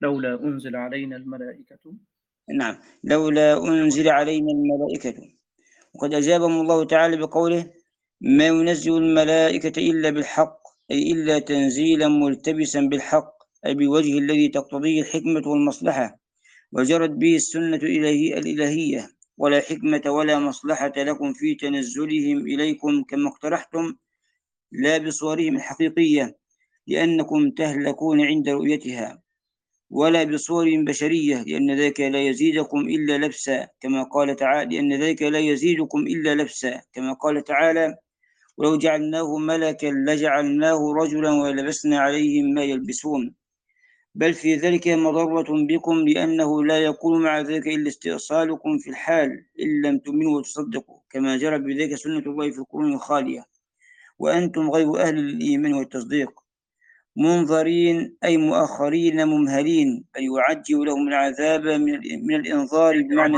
لولا أنزل علينا الملائكة. نعم، لولا أنزل علينا الملائكة. وقد أجابهم الله تعالى بقوله: ما ينزل الملائكة إلا بالحق، أي إلا تنزيلا ملتبسا بالحق، أي بوجه الذي تقتضيه الحكمة والمصلحة وجرت به السنة الإلهية، ولا حكمة ولا مصلحة لكم في تنزلهم إليكم كما اقترحتم، لا بصورهم الحقيقية لأنكم تهلكون عند رؤيتها، ولا بصور بشرية لأن ذلك لا يزيدكم إلا لبسا كما قال تعالى لأن ذلك لا يزيدكم إلا لبسا كما قال تعالى: ولو جعلناه ملكا لجعلناه رجلا ولبسنا عليهم ما يلبسون. بل في ذلك مضرة بكم لأنه لا يكون مع ذلك إلا استئصالكم في الحال إن لم تؤمنوا وتصدقوا، كما جرى بذلك سنة الله في القرون الخالية، وأنتم غير أهل الإيمان والتصديق، منظرين أي مؤخرين ممهلين، بل يعجل لهم العذاب من الإنظار بمعنى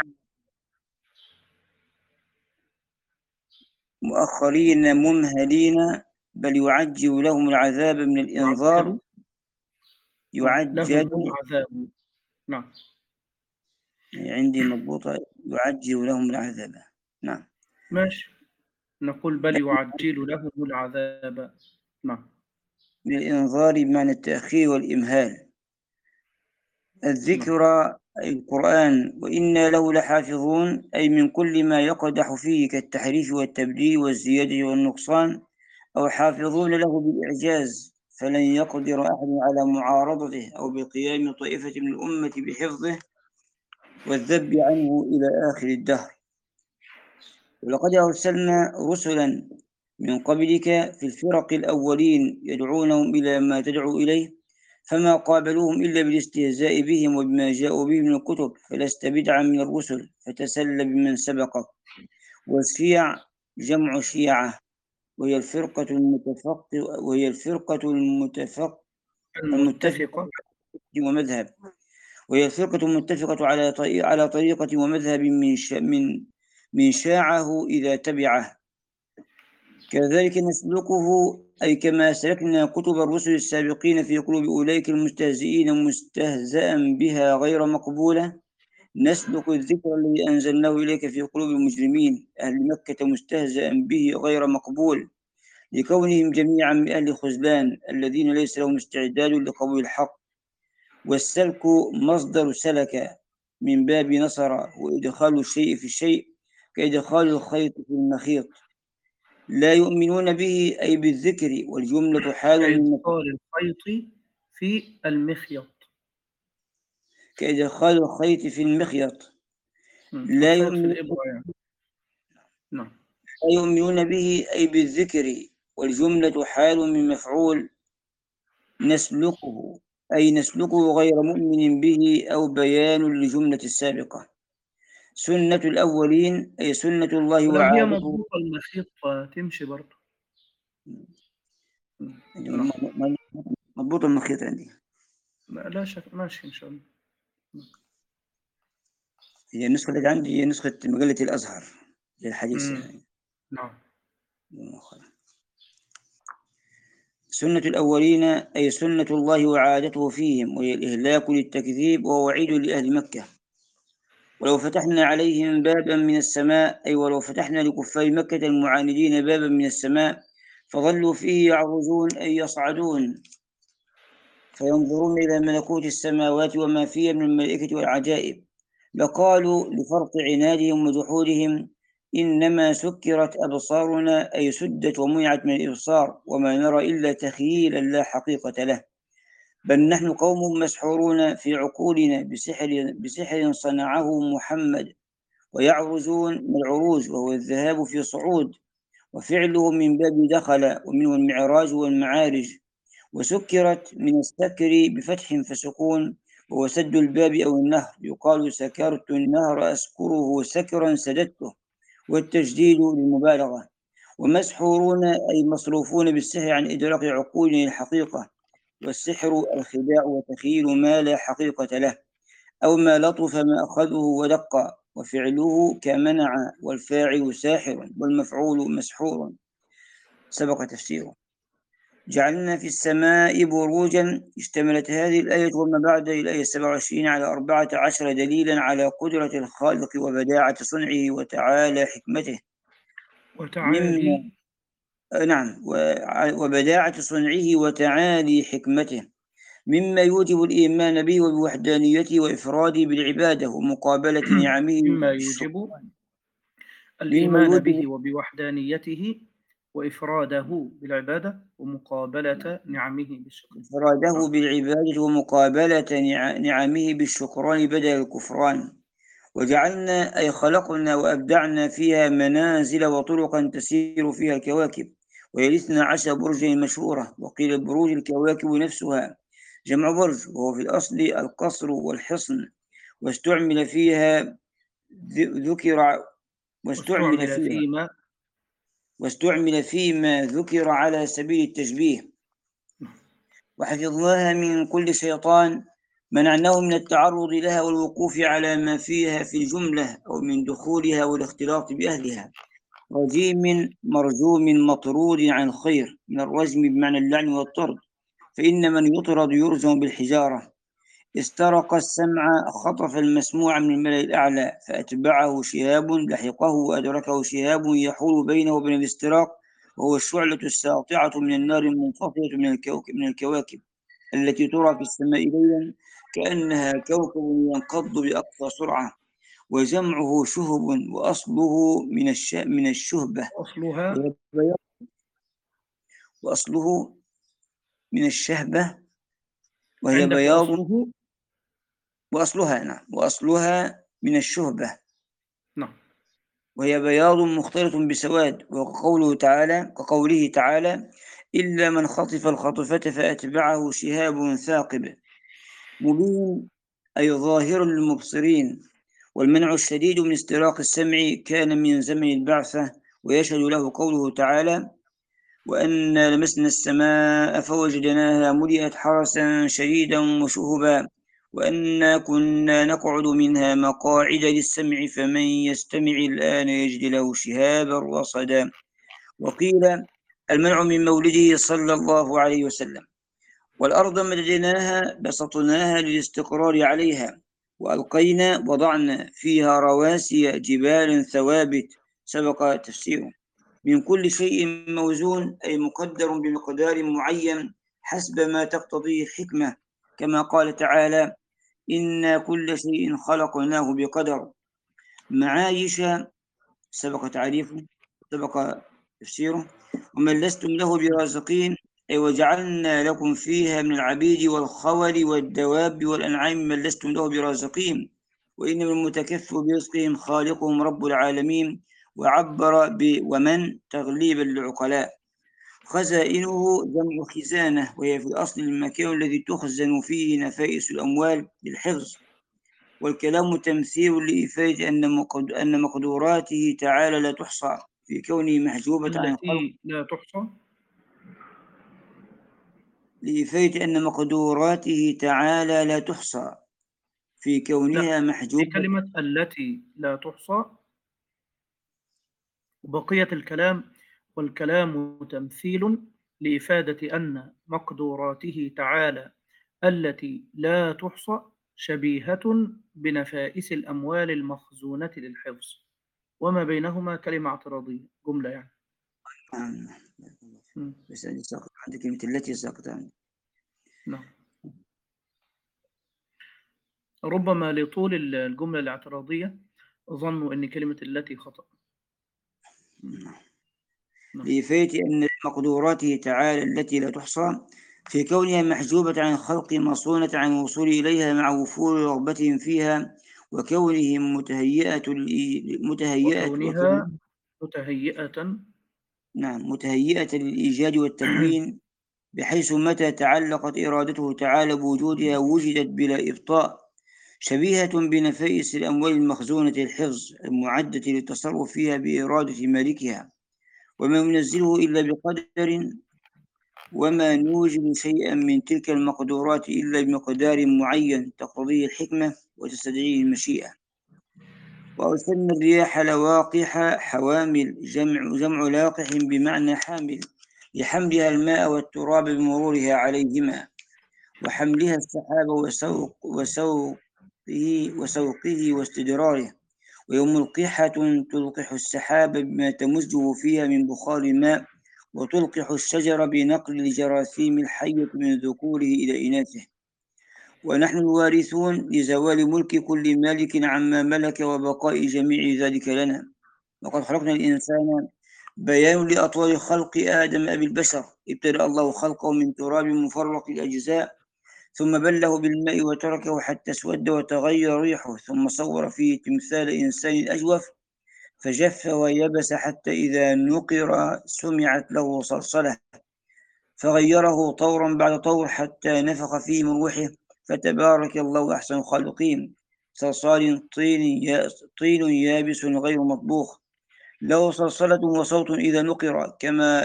مؤخرين ممهلين بل يعجل لهم العذاب من الإنظار يعجل لهم العذاب. نعم، عندي مضبوطة يعجل لهم العذاب. نعم ماشي، نقول بل يعجل لهم العذاب. نعم، من الإنظار بمعنى التأخير والإمهال. الذكر أي القرآن، وإنا له لحافظون، أي من كل ما يقدح فيه كالتحريف والتبديل والزيادة والنقصان، أو حافظون له بالإعجاز فلن يقدر أحد على معارضته، أو بقيام طائفة من الأمة بحفظه والذب عنه إلى آخر الدهر. ولقد أرسلنا رسلا من قبلك في الفرق الأولين يدعونهم إلى ما تدعو إليه فما قابلوهم إلا بالاستهزاء بهم وبما جاءوا به من الكتب، فلست بدعا من الرسل فتسل بمن سبقك. والشيع جمع شيعة، وهي الفرقة المتفق وهي الفرقة المتفق المتفقة ومذهب وهي الفرقة المتفقة على طريقة على طريقة ومذهب من من من شاعه إذا تبعه. كذلك نسلكه، أي كما سلكنا كتب الرسل السابقين في قلوب أولئك المستهزئين مستهزئا بها غير مقبولة، نسلك الذكر الذي أنزلناه إليك في قلوب المجرمين أهل مكة مستهزئا به غير مقبول، لكونهم جميعا من أهل خذلان الذين ليس لهم استعداد لقبول الحق. والسلك مصدر سلك من باب نصر، وإدخال الشيء في الشيء كإدخال الخيط في المخيط. لا يؤمنون به أي بالذكر، والجملة حال من كإدخال الخيط في المخيط كإدخال الخيط في المخيط. لا يؤمنون يعني. نعم. لا يؤمنون به أي بالذكر، والجملة حال من مفعول نسلكه، أي نسلكه غير مؤمن به، أو بيان للجملة السابقة. سنة الأولين أي سنة الله ولو هي وعادته. مضبوطة المخيط تمشي برضه. مضبوط المخيط عندي، لا شك، ماشي إن شاء الله. هي النسخة اللي عندي هي نسخة مجلة الأزهر للحديث يعني. نعم. سنة الأولين أي سنة الله وعادته فيهم، وهي الإهلاك للتكذيب وهو وعيد لأهل مكة. ولو فتحنا عليهم بابا من السماء، أي ولو فتحنا لكفار مكة المعاندين بابا من السماء فظلوا فيه يعرجون أي يصعدون فينظرون إلى ملكوت السماوات وما فيها من الملائكة والعجائب، لقالوا لفرط عنادهم وجحودهم إنما سكرت أبصارنا، أي سدت ومنعت من الإبصار، وما نرى إلا تخييلا لا حقيقة له، بل نحن قوم مسحورون في عقولنا بسحر, بسحر صنعه محمد. ويعرجون من العروج وهو الذهاب في صعود، وفعله من باب دخل، ومنه المعراج والمعارج. وسكرت من السكر بفتح فسكون، وهو سد الباب أو النهر، يقال سكرت النهر أسكره سكرا سددته، والتجديد للمبالغة. ومسحورون أي مصروفون بالسحر عن إدراك عقولنا الحقيقة، والسحر الخداع وتخيل ما لا حقيقة له، أو ما لطف ما أخذه ودق، وفعله كمنع، والفاعل ساحر والمفعول مسحور، سبق تفسيره. جعلنا في السماء بروجا. اشتملت هذه الآية وما بعد الآية سبعة وعشرين على أربعة عشر دليلا على قدرة الخالق وبداعة صنعه وتعالى حكمته وتعالي مما نعم وبداعة صنعه وتعالي حكمته مما يوجب الإيمان به وبوحدانيته وإفراده بالعبادة ومقابلة نعمه مما بالشكر. يوجب مما الإيمان يوجب به وبوحدانيته وإفراده بالعبادة ومقابلة نعمه بالشكر. إفراده نعم. بالعبادة ومقابلة نع- نعمه بالشكران بدل الكفران. وجعلنا أي خلقنا وأبدعنا فيها منازل وطرقا تسير فيها الكواكب، وهي الاثنى عشر برجا مشهورة. وقيل بروج الكواكب نفسها جمع برج، وهو في الأصل القصر والحصن. واستعمل فيها ذ- ذكر واستعمل واستعمل فيها فيما واستعمل فيما ذكر على سبيل التشبيه. وحفظناها من كل شيطان منعناه من التعرض لها والوقوف على ما فيها في الجملة أو من دخولها والاختلاط بأهلها. رجيم مرجوم مطرود عن الخير، من الرجم بمعنى اللعن والطرد، فإن من يطرد يرجم بالحجارة. استرق السمع خطف المسموع من الملأ الأعلى فأتبعه شهاب لحقه وأدركه شهاب يحول بينه وبين الاستراق، وهو الشعلة الساطعة من النار المنفصلة من الكوكب من الكواكب التي ترى في السماء ليلا كأنها كوكب ينقض بأقصى سرعة. وجمعه شهب وأصله من الش... من الشهبة أصلها وهي بياض وأصله من الشهبة وهي عندك بياض أصله. وأصلها نعم وأصلها من الشهبة نعم. وهي بياض مختلط بسواد. وقوله تعالى كقوله تعالى إلا من خطف الخطفة فأتبعه شهاب ثاقب مبين أي ظاهر للمبصرين. والمنع الشديد من استراق السمع كان من زمن البعثة، ويشهد له قوله تعالى وأنا لمسنا السماء فوجدناها ملئت حرسا شديدا وشهبا وأنا كنا نقعد منها مقاعد للسمع فمن يستمع الآن يجد له شهابا رصدا. وقيل المنع من مولده صلى الله عليه وسلم. والأرض مددناها بسطناها للاستقرار عليها وألقينا وضعنا فيها رواسي جبال ثوابت سبق تفسيره. من كل شيء موزون أي مقدر بمقدار معين حسب ما تقتضيه الحكمة، كما قال تعالى إنا كل شيء خلقناه بقدر. معايش سبق تعريفه سبق تفسيره. ومن لستم له برازقين أي وجعلنا لكم فيها من العبيد والخول والدواب والأنعام من لستم له برازقين وإنما المتكفف برزقهم خالقهم رب العالمين. وعبر بومن تغليبا للعقلاء. خزائنه جمع خزانة، وهي في الأصل المكان الذي تخزن فيه نفائس الأموال للحفظ. والكلام تمثيل لإفادة أن مقدوراته تعالى لا تحصى في كونه محجوبة عن الخلق التي لا تحصى. لإفادة أن مقدوراته تعالى لا تحصى في كونها لا، في محجوبة. كلمة التي لا تحصى وبقية الكلام. والكلام تمثيل لإفادة أن مقدوراته تعالى التي لا تحصى شبيهة بنفائس الأموال المخزونة للحفظ، وما بينهما كلمة اعتراضية، جملة يعني. نعم. م. بس أنا ساقط عندي كلمة التي ساقط عندي. نعم. ربما لطول الجملة الاعتراضية ظنوا أن كلمة التي خطأ. نعم. نعم. لإفادة أن مقدوراته تعالى التي لا تحصى في كونها محجوبة عن الخلق مصونة عن الوصول إليها مع وفور رغبتهم فيها وكونهم متهيئة متهيئة وكونها متهيئة نعم متهيئة للإيجاد والتكوين، بحيث متى تعلقت إرادته تعالى بوجودها وجدت بلا إبطاء، شبيهة بنفائس الأموال المخزونة الحفظ المعدة للتصرف فيها بإرادة مالكها. وما ينزله إلا بقدر، وما نوجد شيئا من تلك المقدورات إلا بمقدار معين تقتضيه الحكمة وتستدعيه المشيئة. وأرسلنا الرياح لواقح حوامل جمع جمع لاقح بمعنى حامل لحملها الماء والتراب بمرورها عليهما، وحملها السحاب وسوق وسوقه وسوقه واستدراره. ويوم القحة تلقح السحاب بما تمزه فيها من بخار الماء، وتلقح الشجر بنقل الجراثيم الحية من ذكوره إلى إناثه. ونحن الوارثون لزوال ملك كل مالك عما ملك وبقاء جميع ذلك لنا. وقد خلقنا الإنسان بيان لأطوار خلق آدم أبي البشر. ابتدأ الله خلقه من تراب مفرق الأجزاء، ثم بله بالماء وتركه حتى اسود وتغير ريحه، ثم صور فيه تمثال إنسان أجوف فجف ويبس حتى إذا نقر سمعت له صلصلة، فغيره طورا بعد طور حتى نفخ فيه من روحه، فتبارك الله أحسن الخالقين. صلصال طين طين يابس غير مطبوخ، له صلصلة وصوت إذا نقر كما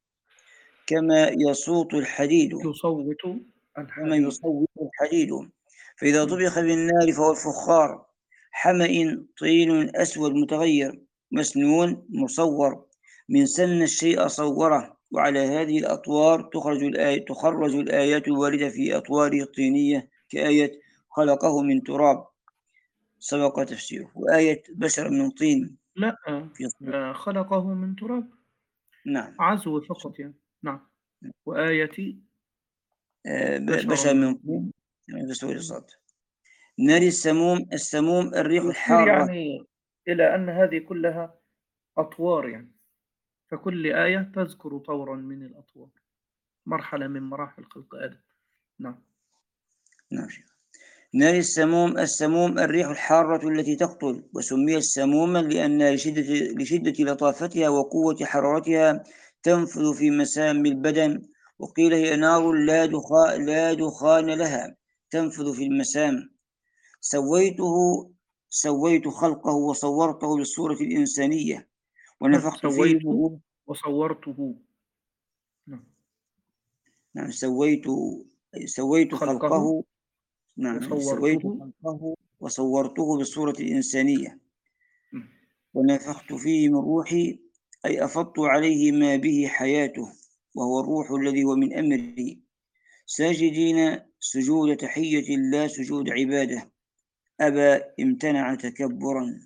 كما يصوت الحديد يصوت كما الحديد. يصوت الحديد. فإذا طبخ بالنار فهو الفخار، حمأ طين أسود متغير مسنون مصور، من سن الشيء صوره. وعلى هذه الأطوار تخرج الآية تخرج الآيات الواردة في أطواره الطينية كآية خلقه من تراب سبق تفسيره، وآية بشر من طين لا في آه، خلقه من تراب نعم عزو فقط يعني. نعم. وآية آه، بشر بشر من من طين بسوري الصاد. نار السموم السموم الريح يشير الحارة. يعني إلى أن هذه كلها أطوار يعني، فكل آية تذكر طورا من الأطوار، مرحلة من مراحل خلق آدم. نعم. نعم. نار السموم السموم الريح الحارة التي تقتل، وسميت سموما لأنها لشدة, لشدة لطافتها وقوة حرارتها تنفذ في مسام البدن. وقيل هي نار لا دخان, لا دخان لها تنفذ في المسام. سويته سويت خلقه وصورته بالصورة الإنسانية، ونفخت فيه سويت من روحي. وصورته. نعم. نعم سويت سويت خلقه خلقه نعم سويت وصورته. خلقه وصورته بالصورة الإنسانية، نعم. ونفخت فيه من روحي، أي أفضت عليه ما به حياته، وهو الروح الذي هو من أمري، ساجدين سجود تحية لا سجود عبادة. أبى امتنع تكبرا.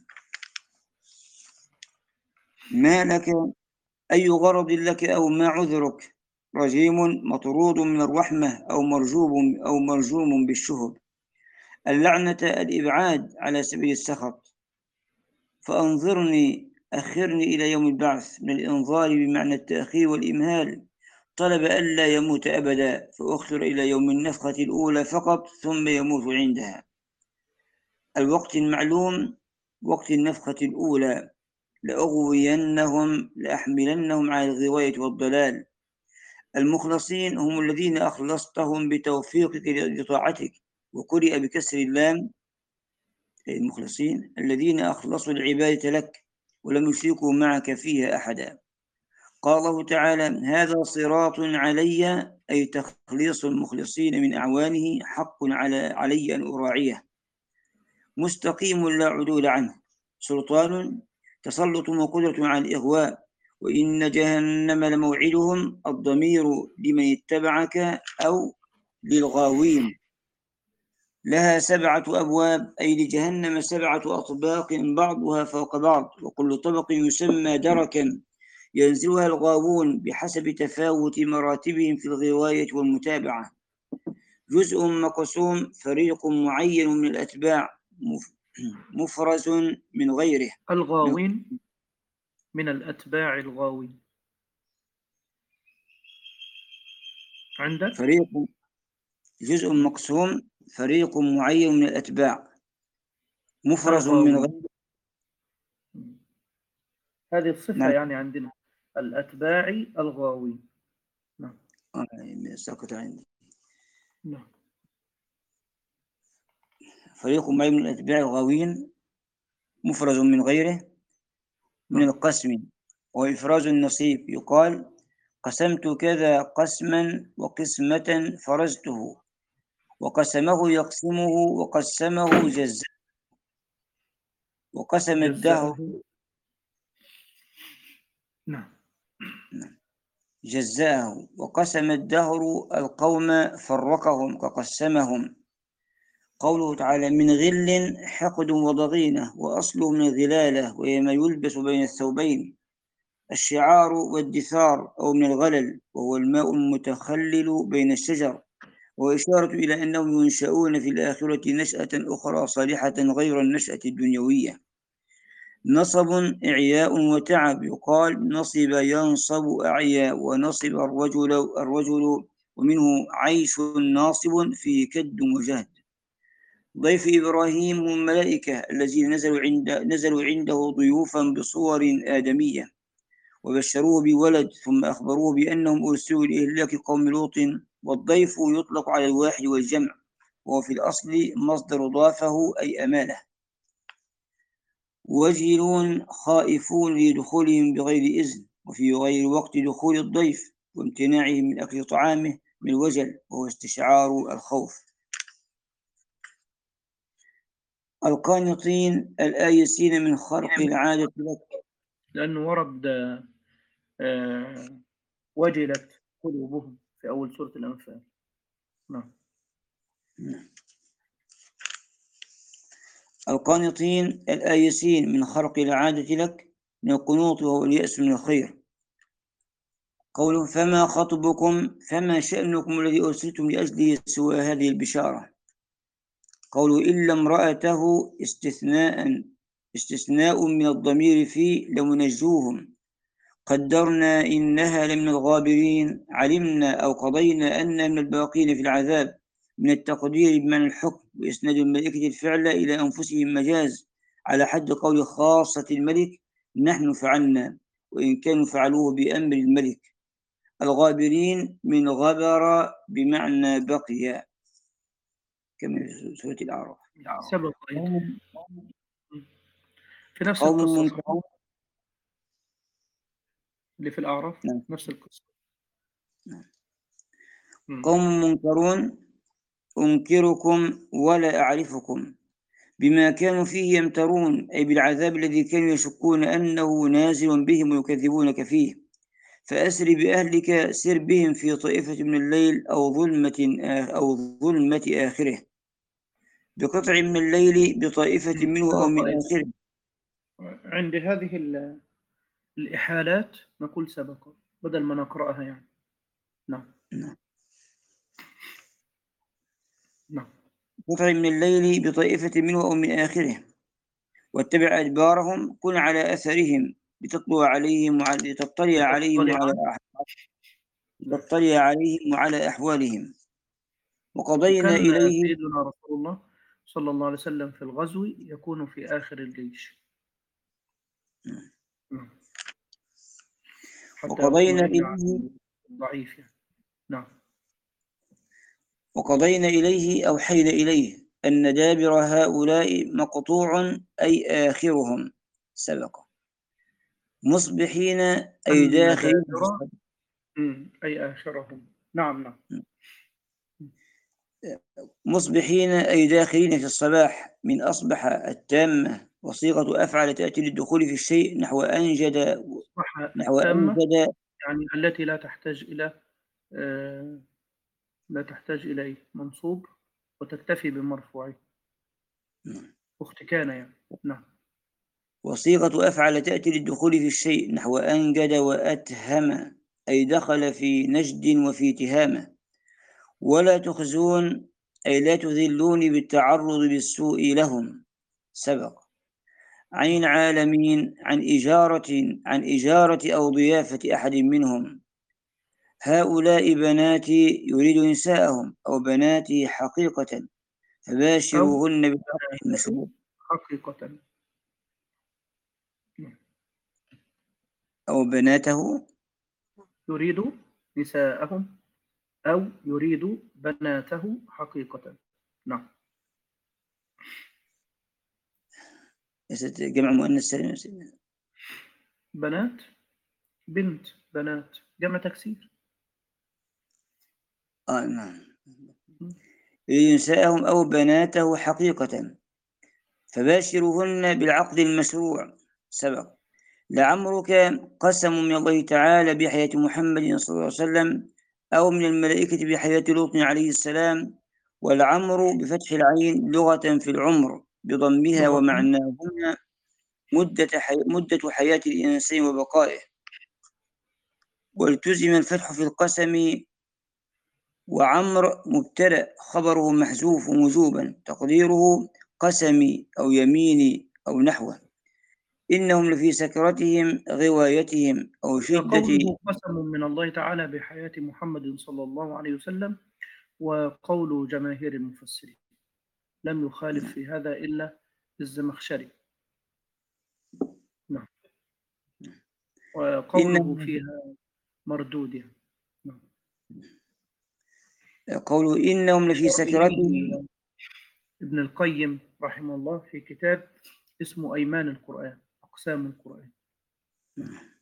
ما لك أي غرض لك أو ما عذرك؟ رجيم مطرود من الرحمة أو مرجوب أو مرجوم بالشهب. اللعنة الإبعاد على سبيل السخط. فأنظرني أخرني إلى يوم البعث، من الإنظار بمعنى التأخير والإمهال. طلب ألا يموت أبدا، فأخر إلى يوم النفخة الأولى فقط ثم يموت عندها. الوقت المعلوم وقت النفخة الأولى. لأغوينهم لأحملنهم على الغواية والضلال. المخلصين هم الذين أخلصتهم بتوفيقك لطاعتك، وقرئ بكسر اللام المخلصين الذين أخلصوا العبادة لك ولم يشركوا معك فيها أحدا. قال الله تعالى: هذا صراط علي، أي تخليص المخلصين من أعوانه حق على علي أن أراعيه، مستقيم لا عدول عنه، سلطان تسلط وقدرة على الإغواء. وإن جهنم لموعدهم، الضمير لمن اتبعك أو للغاوين. لها سبعة أبواب، أي لجهنم سبعة أطباق بعضها فوق بعض، وكل طبق يسمى دركا ينزلها الغاوون بحسب تفاوت مراتبهم في الغواية والمتابعة. جزء مقسوم، فريق معين من الأتباع مفرز من غيره. الغاوين من الأتباع الغاوين عندك. فريق جزء مقسوم، فريق معين من الأتباع مفرز من الغاوين. غيره. هذه الصفة نعم. يعني عندنا الأتباع الغاوين. نعم. سقط عندي. نعم. فريق معين من الأتباع الغاوين مفرز من غيره من نعم. القسم. وإفراز النصيب يقال: قسمت كذا قسما وقسمة فرزته، وقسمه يقسمه وقسمه جزاء، وقسم الدهر. نعم. جزأه، وقسم الدهر القوم فرقهم كقسمهم. قوله تعالى من غل حقد وضغينة، وأصله من الغلالة وهي ما يلبس بين الثوبين، الشعار والدثار أو من الغلل وهو الماء المتخلل بين الشجر، وإشارة إلى أنهم ينشؤون في الآخرة نشأة أخرى صالحة غير النشأة الدنيوية. نصب إعياء وتعب، يقال نصب ينصب أعياء، ونصب الرجل الرجل ومنه عيش ناصب في كد وجهد. ضيف إبراهيم هم الملائكة الذين نزلوا, عند نزلوا عنده ضيوفا بصور آدمية، وبشروه بولد ثم أخبروه بأنهم أرسلوا لإهلاك قوم لوط. والضيف يطلق على الواحد والجمع، وهو في الأصل مصدر ضافه أي أمانة. وجلون خائفون لدخولهم بغير إذن، وفي غير وقت دخول الضيف وامتناعه من أكل طعامه من الوجل، وهو استشعار الخوف. القانطين الآيسين من خرق العادة لك، لأنه ورد آه وجلت قلوبهم في أول سورة الأنفال. نعم. القانطين الآيسين من خرق العادة لك، من القنوط وهو اليأس من الخير. قوله فما خطبكم، فما شأنكم الذي أرسلتم لأجله سوى هذه البشارة. قوله إلا امرأته استثناء استثناء من الضمير في لمنجوهم، قدرنا إنها لمن الغابرين، علمنا أو قضينا أن من الباقين في العذاب، من التقدير بمعنى الحكم، وإسناد الملائكة الفعل إلى أنفسهم مجاز، على حد قول خاصة الملك نحن فعلنا، وإن كانوا فعلوه بأمر الملك. الغابرين من غبر بمعنى بقي، كما في سورة الأعراف. سبق في نفس قوم القصة منكرون اللي في الأعراف. نعم. نفس القصة. نعم. قوم منكرون أنكركم ولا أعرفكم، بما كانوا فيه يمترون، أي بالعذاب الذي كانوا يشكون أنه نازل بهم ويكذبونك فيه. فأسر بأهلك، سر بهم في طائفة من الليل أو ظلمة أو ظلمة آخره، بقطع من الليل بطائفة منه أو من آخره. عند هذه الإحالات نقول سبق بدل ما نقرأها يعني. نعم. نعم. نعم. قطع من الليل بطائفة منه أو من آخره، واتبع أدبارهم، كن على أثرهم لتطلع عليهم وعلى تطلع عليهم وعلى تطلع عليهم وعلى أحوالهم. وقضينا إليه سيدنا رسول الله صلى الله عليه وسلم في الغزو يكون في آخر الجيش. وقضينا إليه ضعيف يعني. نعم. وقضينا إليه أوحينا إليه أن دابر هؤلاء مقطوع أي آخرهم سبق. مصبحين أي داخلين أي آخرهم. نعم نعم. مصبحين أي داخلين في الصباح، من أصبح التامة، وصيغة أفعل تأتي للدخول في الشيء نحو أنجد نحو أنجد يعني التي لا تحتاج إلى آه لا تحتاج إليه منصوب وتكتفي بمرفوعه. أخت كان يعني. نعم. وصيغة أفعل تأتي للدخول في الشيء نحو أنجد وأتهم، أي دخل في نجد وفي تهامة. ولا تخزون أي لا تذلوني بالتعرض بالسوء لهم سبق. عن عالمين عن إجارة عن إجارة أو ضيافة أحد منهم. هؤلاء بناتي يريد نساءهم أو بناتي حقيقة، فباشروهن بالحق المشروع حقيقة، أو بناته يريد نساءهم أو يريد بناته حقيقة. نعم. جمع مؤنث سالم. بنات بنت بنات جمع تكسير. آه نعم. يريد نساءهم أو بناته حقيقة، فباشروهن بالعقد المشروع سبق. لعمرك قسم من الله تعالى بحياة محمد صلى الله عليه وسلم، أو من الملائكة بحياة لوط عليه السلام. والعمر بفتح العين لغة في العمر بضمها، لغة ومعناهما مدة, حي... مدة حياة الإنسان وبقائه. والتزم الفتح في القسم. وعمر مبتدأ خبره محذوف وجوبا، تقديره قسمي أو يميني أو نحوه. إنهم لفي سكرتهم غوايتهم أو شدة. قوله قسم من الله تعالى بحياة محمد صلى الله عليه وسلم، وقول جماهير المفسرين لم يخالف في هذا إلا الزمخشري. نعم. وقوله فيها مردود يعني. نعم. قوله إنهم لفي سكرتهم. ابن القيم رحمه الله في كتاب اسمه أيمان القرآن، أقسام القرآن. نعم.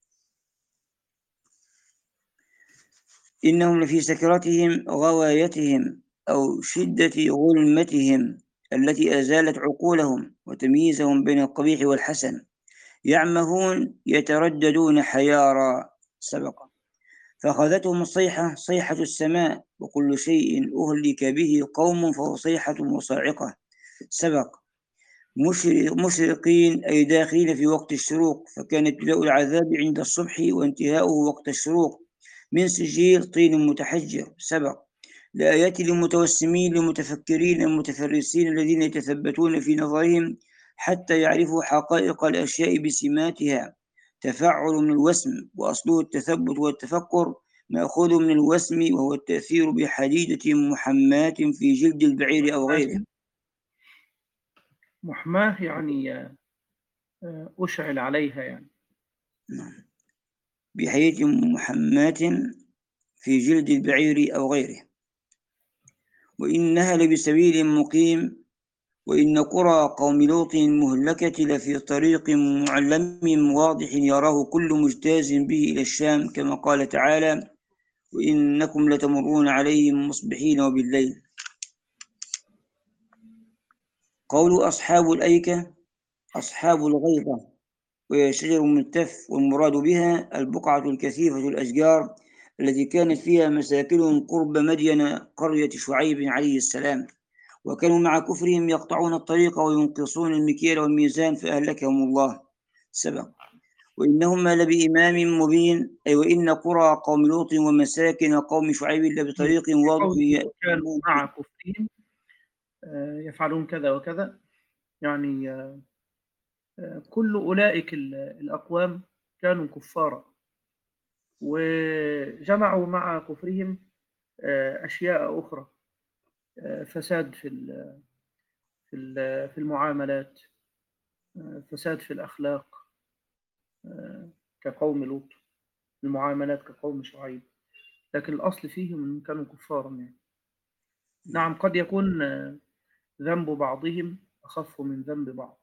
إنهم لفي سكرتهم غوايتهم أو شدة غلمتهم التي أزالت عقولهم وتمييزهم بين القبيح والحسن، يعمهون يترددون حيارى. سبق فأخذتهم الصيحة صيحة السماء، وكل شيء أهلك به قوم فهو صيحة وصاعقة. سبق مشرقين أي داخلين في وقت الشروق، فكان ابتداء العذاب عند الصبح وانتهاؤه وقت الشروق من سجيل طين متحجر. سبق لآيات للمتوسمين للمتفكرين المتفرسين الذين يتثبتون في نظرهم حتى يعرفوا حقائق الأشياء بسماتها. تفعل من الوسم، وأصله التثبت والتفكر، مأخوذ من الوسم وهو التأثير بحديدة محماة في جلد البعير أو غيره. محماه يعني أشعل عليها يعني. بحديدة محماة في جلد البعير أو غيره. وإنها لبسبيل مقيم. وإن قرى قوم لوط المهلكة لفي طريق معلم واضح يراه كل مجتاز به إلى الشام، كما قال تعالى: وإنكم لتمرون عليهم مصبحين وبالليل. قول أصحاب الأيكة أصحاب الغيطة، وهي شجر ملتف، والمراد بها البقعة الكثيفة الأشجار التي كانت فيها مساكنهم قرب مدين قرية شعيب عليه السلام، وكانوا مع كفرهم يقطعون الطريق وينقصون المكيال والميزان فأهلكهم الله. سبق وإنهما لبإمام مبين، أي وإن قرى قوم لوط ومساكن قوم شعيب لبطريق واضح. كانوا مع كفرهم يفعلون كذا وكذا، يعني كل أولئك الأقوام كانوا كفارا، وجمعوا مع كفرهم أشياء أخرى، فساد في في المعاملات، فساد في الأخلاق كقوم لوط، المعاملات كقوم شعيب، لكن الأصل فيهم كانوا كفارا يعني. نعم، قد يكون ذنب بعضهم أخف من ذنب بعض.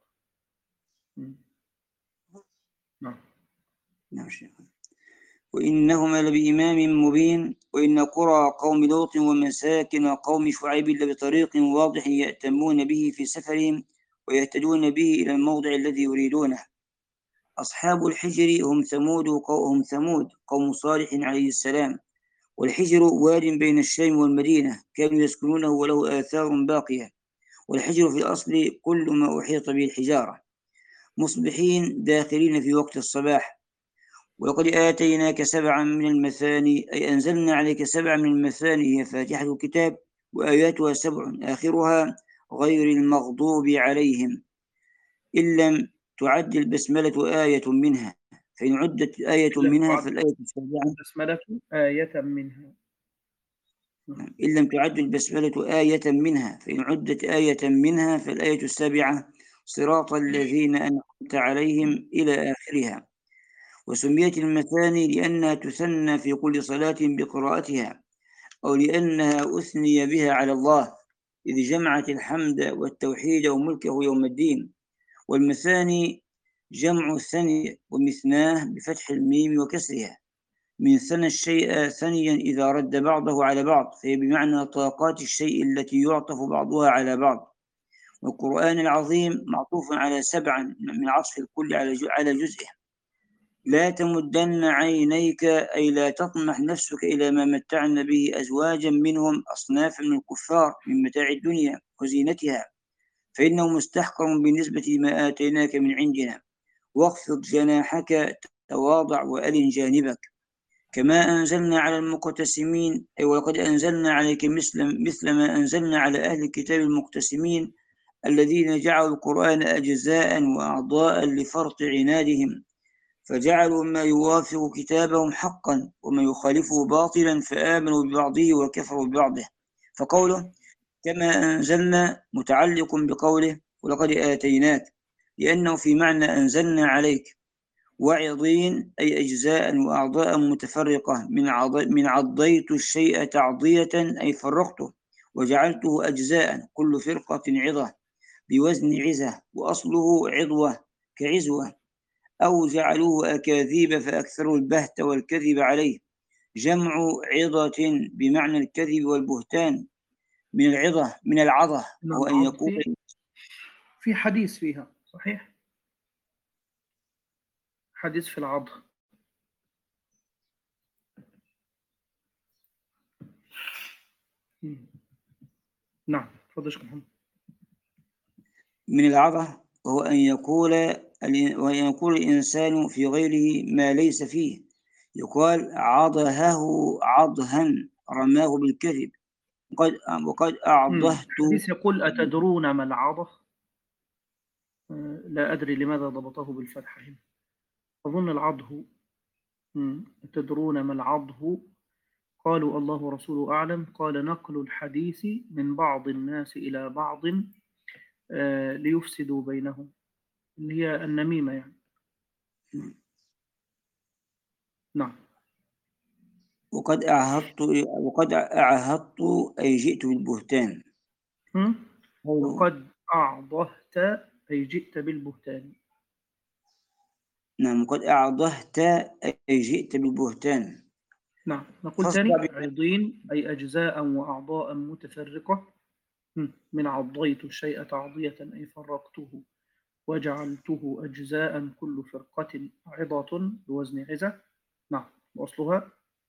نعم. نعم. وإنهما لبإمام مبين. وإن قرى قوم لوط ومساكن قوم شعيب لبطريق واضح يأتمون به في سفرهم ويهتدون به إلى الموضع الذي يريدونه. أصحاب الحجر هم ثمود هم ثمود قوم صالح عليه السلام. والحجر واد بين الشام والمدينة كانوا يسكنونه وله آثار باقية. والحجر في الأصل كل ما أحيط به الحجارة. مصبحين داخلين في وقت الصباح. ولقد آتيناك سبعا من المثاني، أي أنزلنا عليك سبعا من المثاني، هي فاتحة الكتاب وآياتها سبع آخرها غير المغضوب عليهم، إن لم تعد البسملة آية منها، فإن عدت آية منها فالآية السابعة. البسملة آية منها. إن لم تعد البسملة آية منها فإن عدت آية منها فالآية السابعة صراط الذين أنعمت عليهم إلى آخرها. وسميت المثاني لأنها تثنى في كل صلاة بقراءتها، أو لأنها أثني بها على الله، إذ جمعت الحمد والتوحيد وملكه يوم الدين. والمثاني جمع ثني، ومثناه بفتح الميم وكسرها، من ثنى الشيء ثنيا إذا رد بعضه على بعض، فهي بمعنى طاقات الشيء التي يعطف بعضها على بعض. والقرآن العظيم معطوف على سبعا من عطف الكل على جزئه. لا تمدن عينيك أي لا تطمح نفسك إلى ما متعنا به أزواجا منهم أصنافا من الكفار من متاع الدنيا وزينتها، فإنه مستحقر بالنسبة لما آتيناك من عندنا. واخفض جناحك تواضع وألن جانبك، كما أنزلنا على المقتسمين، أي ولقد أنزلنا عليك مثل, مثل ما أنزلنا على أهل الكتاب المقتسمين الذين جعلوا القرآن أجزاء وأعضاء لفرط عنادهم، فجعلوا ما يوافق كتابهم حقا وما يخالفه باطلا، فآمنوا ببعضه وكفروا ببعضه. فقوله كما أنزلنا متعلق بقوله ولقد آتيناك، لأنه في معنى أنزلنا عليك. وعظين أي أجزاء وأعضاء متفرقة، من عض... من عضيت الشيء تعضية أي فرقته، وجعلته أجزاء كل فرقة عظة بوزن عزة، وأصله عضوة كعزوة. أو جعلوه أكاذيب فأكثروا البهت والكذب عليه، جمع عظة بمعنى الكذب والبهتان، من العظة من العظة، وهو أن يقول في في حديث فيها صحيح، حديث في العض. نعم تفضل شيخ محمد. من العظة وهو أن يقول وأن يقول الإنسان في غيره ما ليس فيه، يقال عضهه عضها رماه بالكذب. وقد وقد أعضهت. الحديث يقول أتدرون ما العضة؟ لا أدري لماذا ضبطه بالفتحة هنا، أظن العضه. أتدرون ما العضه؟ قالوا الله ورسوله أعلم. قال نقل الحديث من بعض الناس إلى بعض ليفسدوا بينهم، اللي هي النميمة يعني. نعم. وقد أعهدت وقد أعهدت أي جئت بالبهتان. وقد أعضهت أي جئت بالبهتان. نعم وقد أعضهت أي جئت بالبهتان. نعم نقول ثاني عضين أي أجزاء وأعضاء متفرقة، من عضيت الشيء تعضية أي فرقته، وجعلته أجزاء كل فرقة عضة بوزن عزة. نعم وأصلها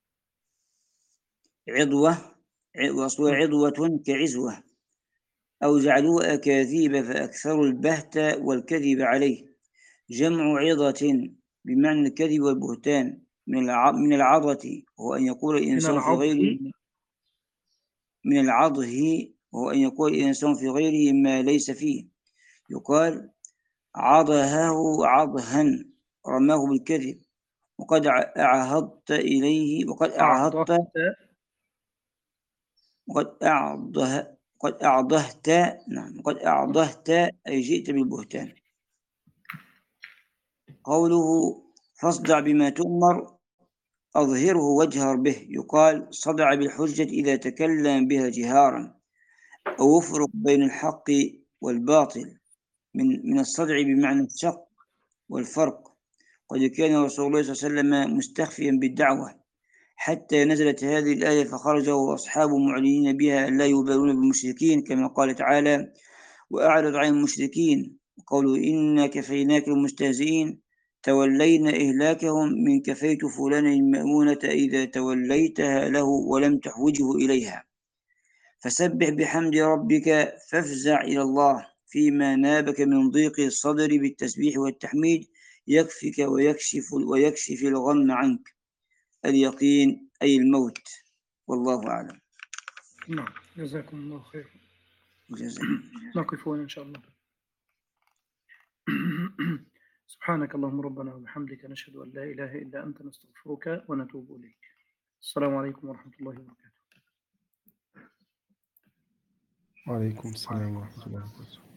عضوة، وأصلها عضوة كعزوة. أو جعلوه أكاذيب فأكثروا البهت والكذب عليه، جمع عظة بمعنى الكذب والبهتان، من العظة وهو أن يقول الإنسان في غيره من العضه وهو أن يقول الإنسان في غيره ما ليس فيه، يقال عضهه عضها رماه بالكذب. وقد أعهدت إليه وقد أعهدت وقد أعضه قد أعضهت نعم قد أعضهت أي جئت بالبهتان. قوله فاصدع بما تؤمر أظهره واجهر به، يقال صدع بالحجة إذا تكلم بها جهارا، أو افرق بين الحق والباطل، من من الصدع بمعنى الشق والفرق. قد كان رسول الله صلى الله عليه وسلم مستخفيا بالدعوة حتى نزلت هذه الآية، فخرج وأصحابه معلنين بها لا يبالون بالمشركين، كما قال تعالى وأعرض عن المشركين وقولوا إنا كفيناك المستهزئين، تولينا إهلاكهم من كفيت فلان المأمونة إذا توليتها له ولم تحوجه إليها. فسبح بحمد ربك فافزع إلى الله فيما نابك من ضيق الصدر بالتسبيح والتحميد، يكفك ويكشف ويكشف الغم عنك، اليقين أي الموت. والله أعلم. نعم جزاكم الله خير. جزاكم. نقف هنا إن شاء الله. سبحانك اللهم ربنا وبحمدك نشهد أن لا إله إلا أنت نستغفرك ونتوب إليك. السلام عليكم ورحمة الله وبركاته. وعليكم السلام ورحمة الله وبركاته.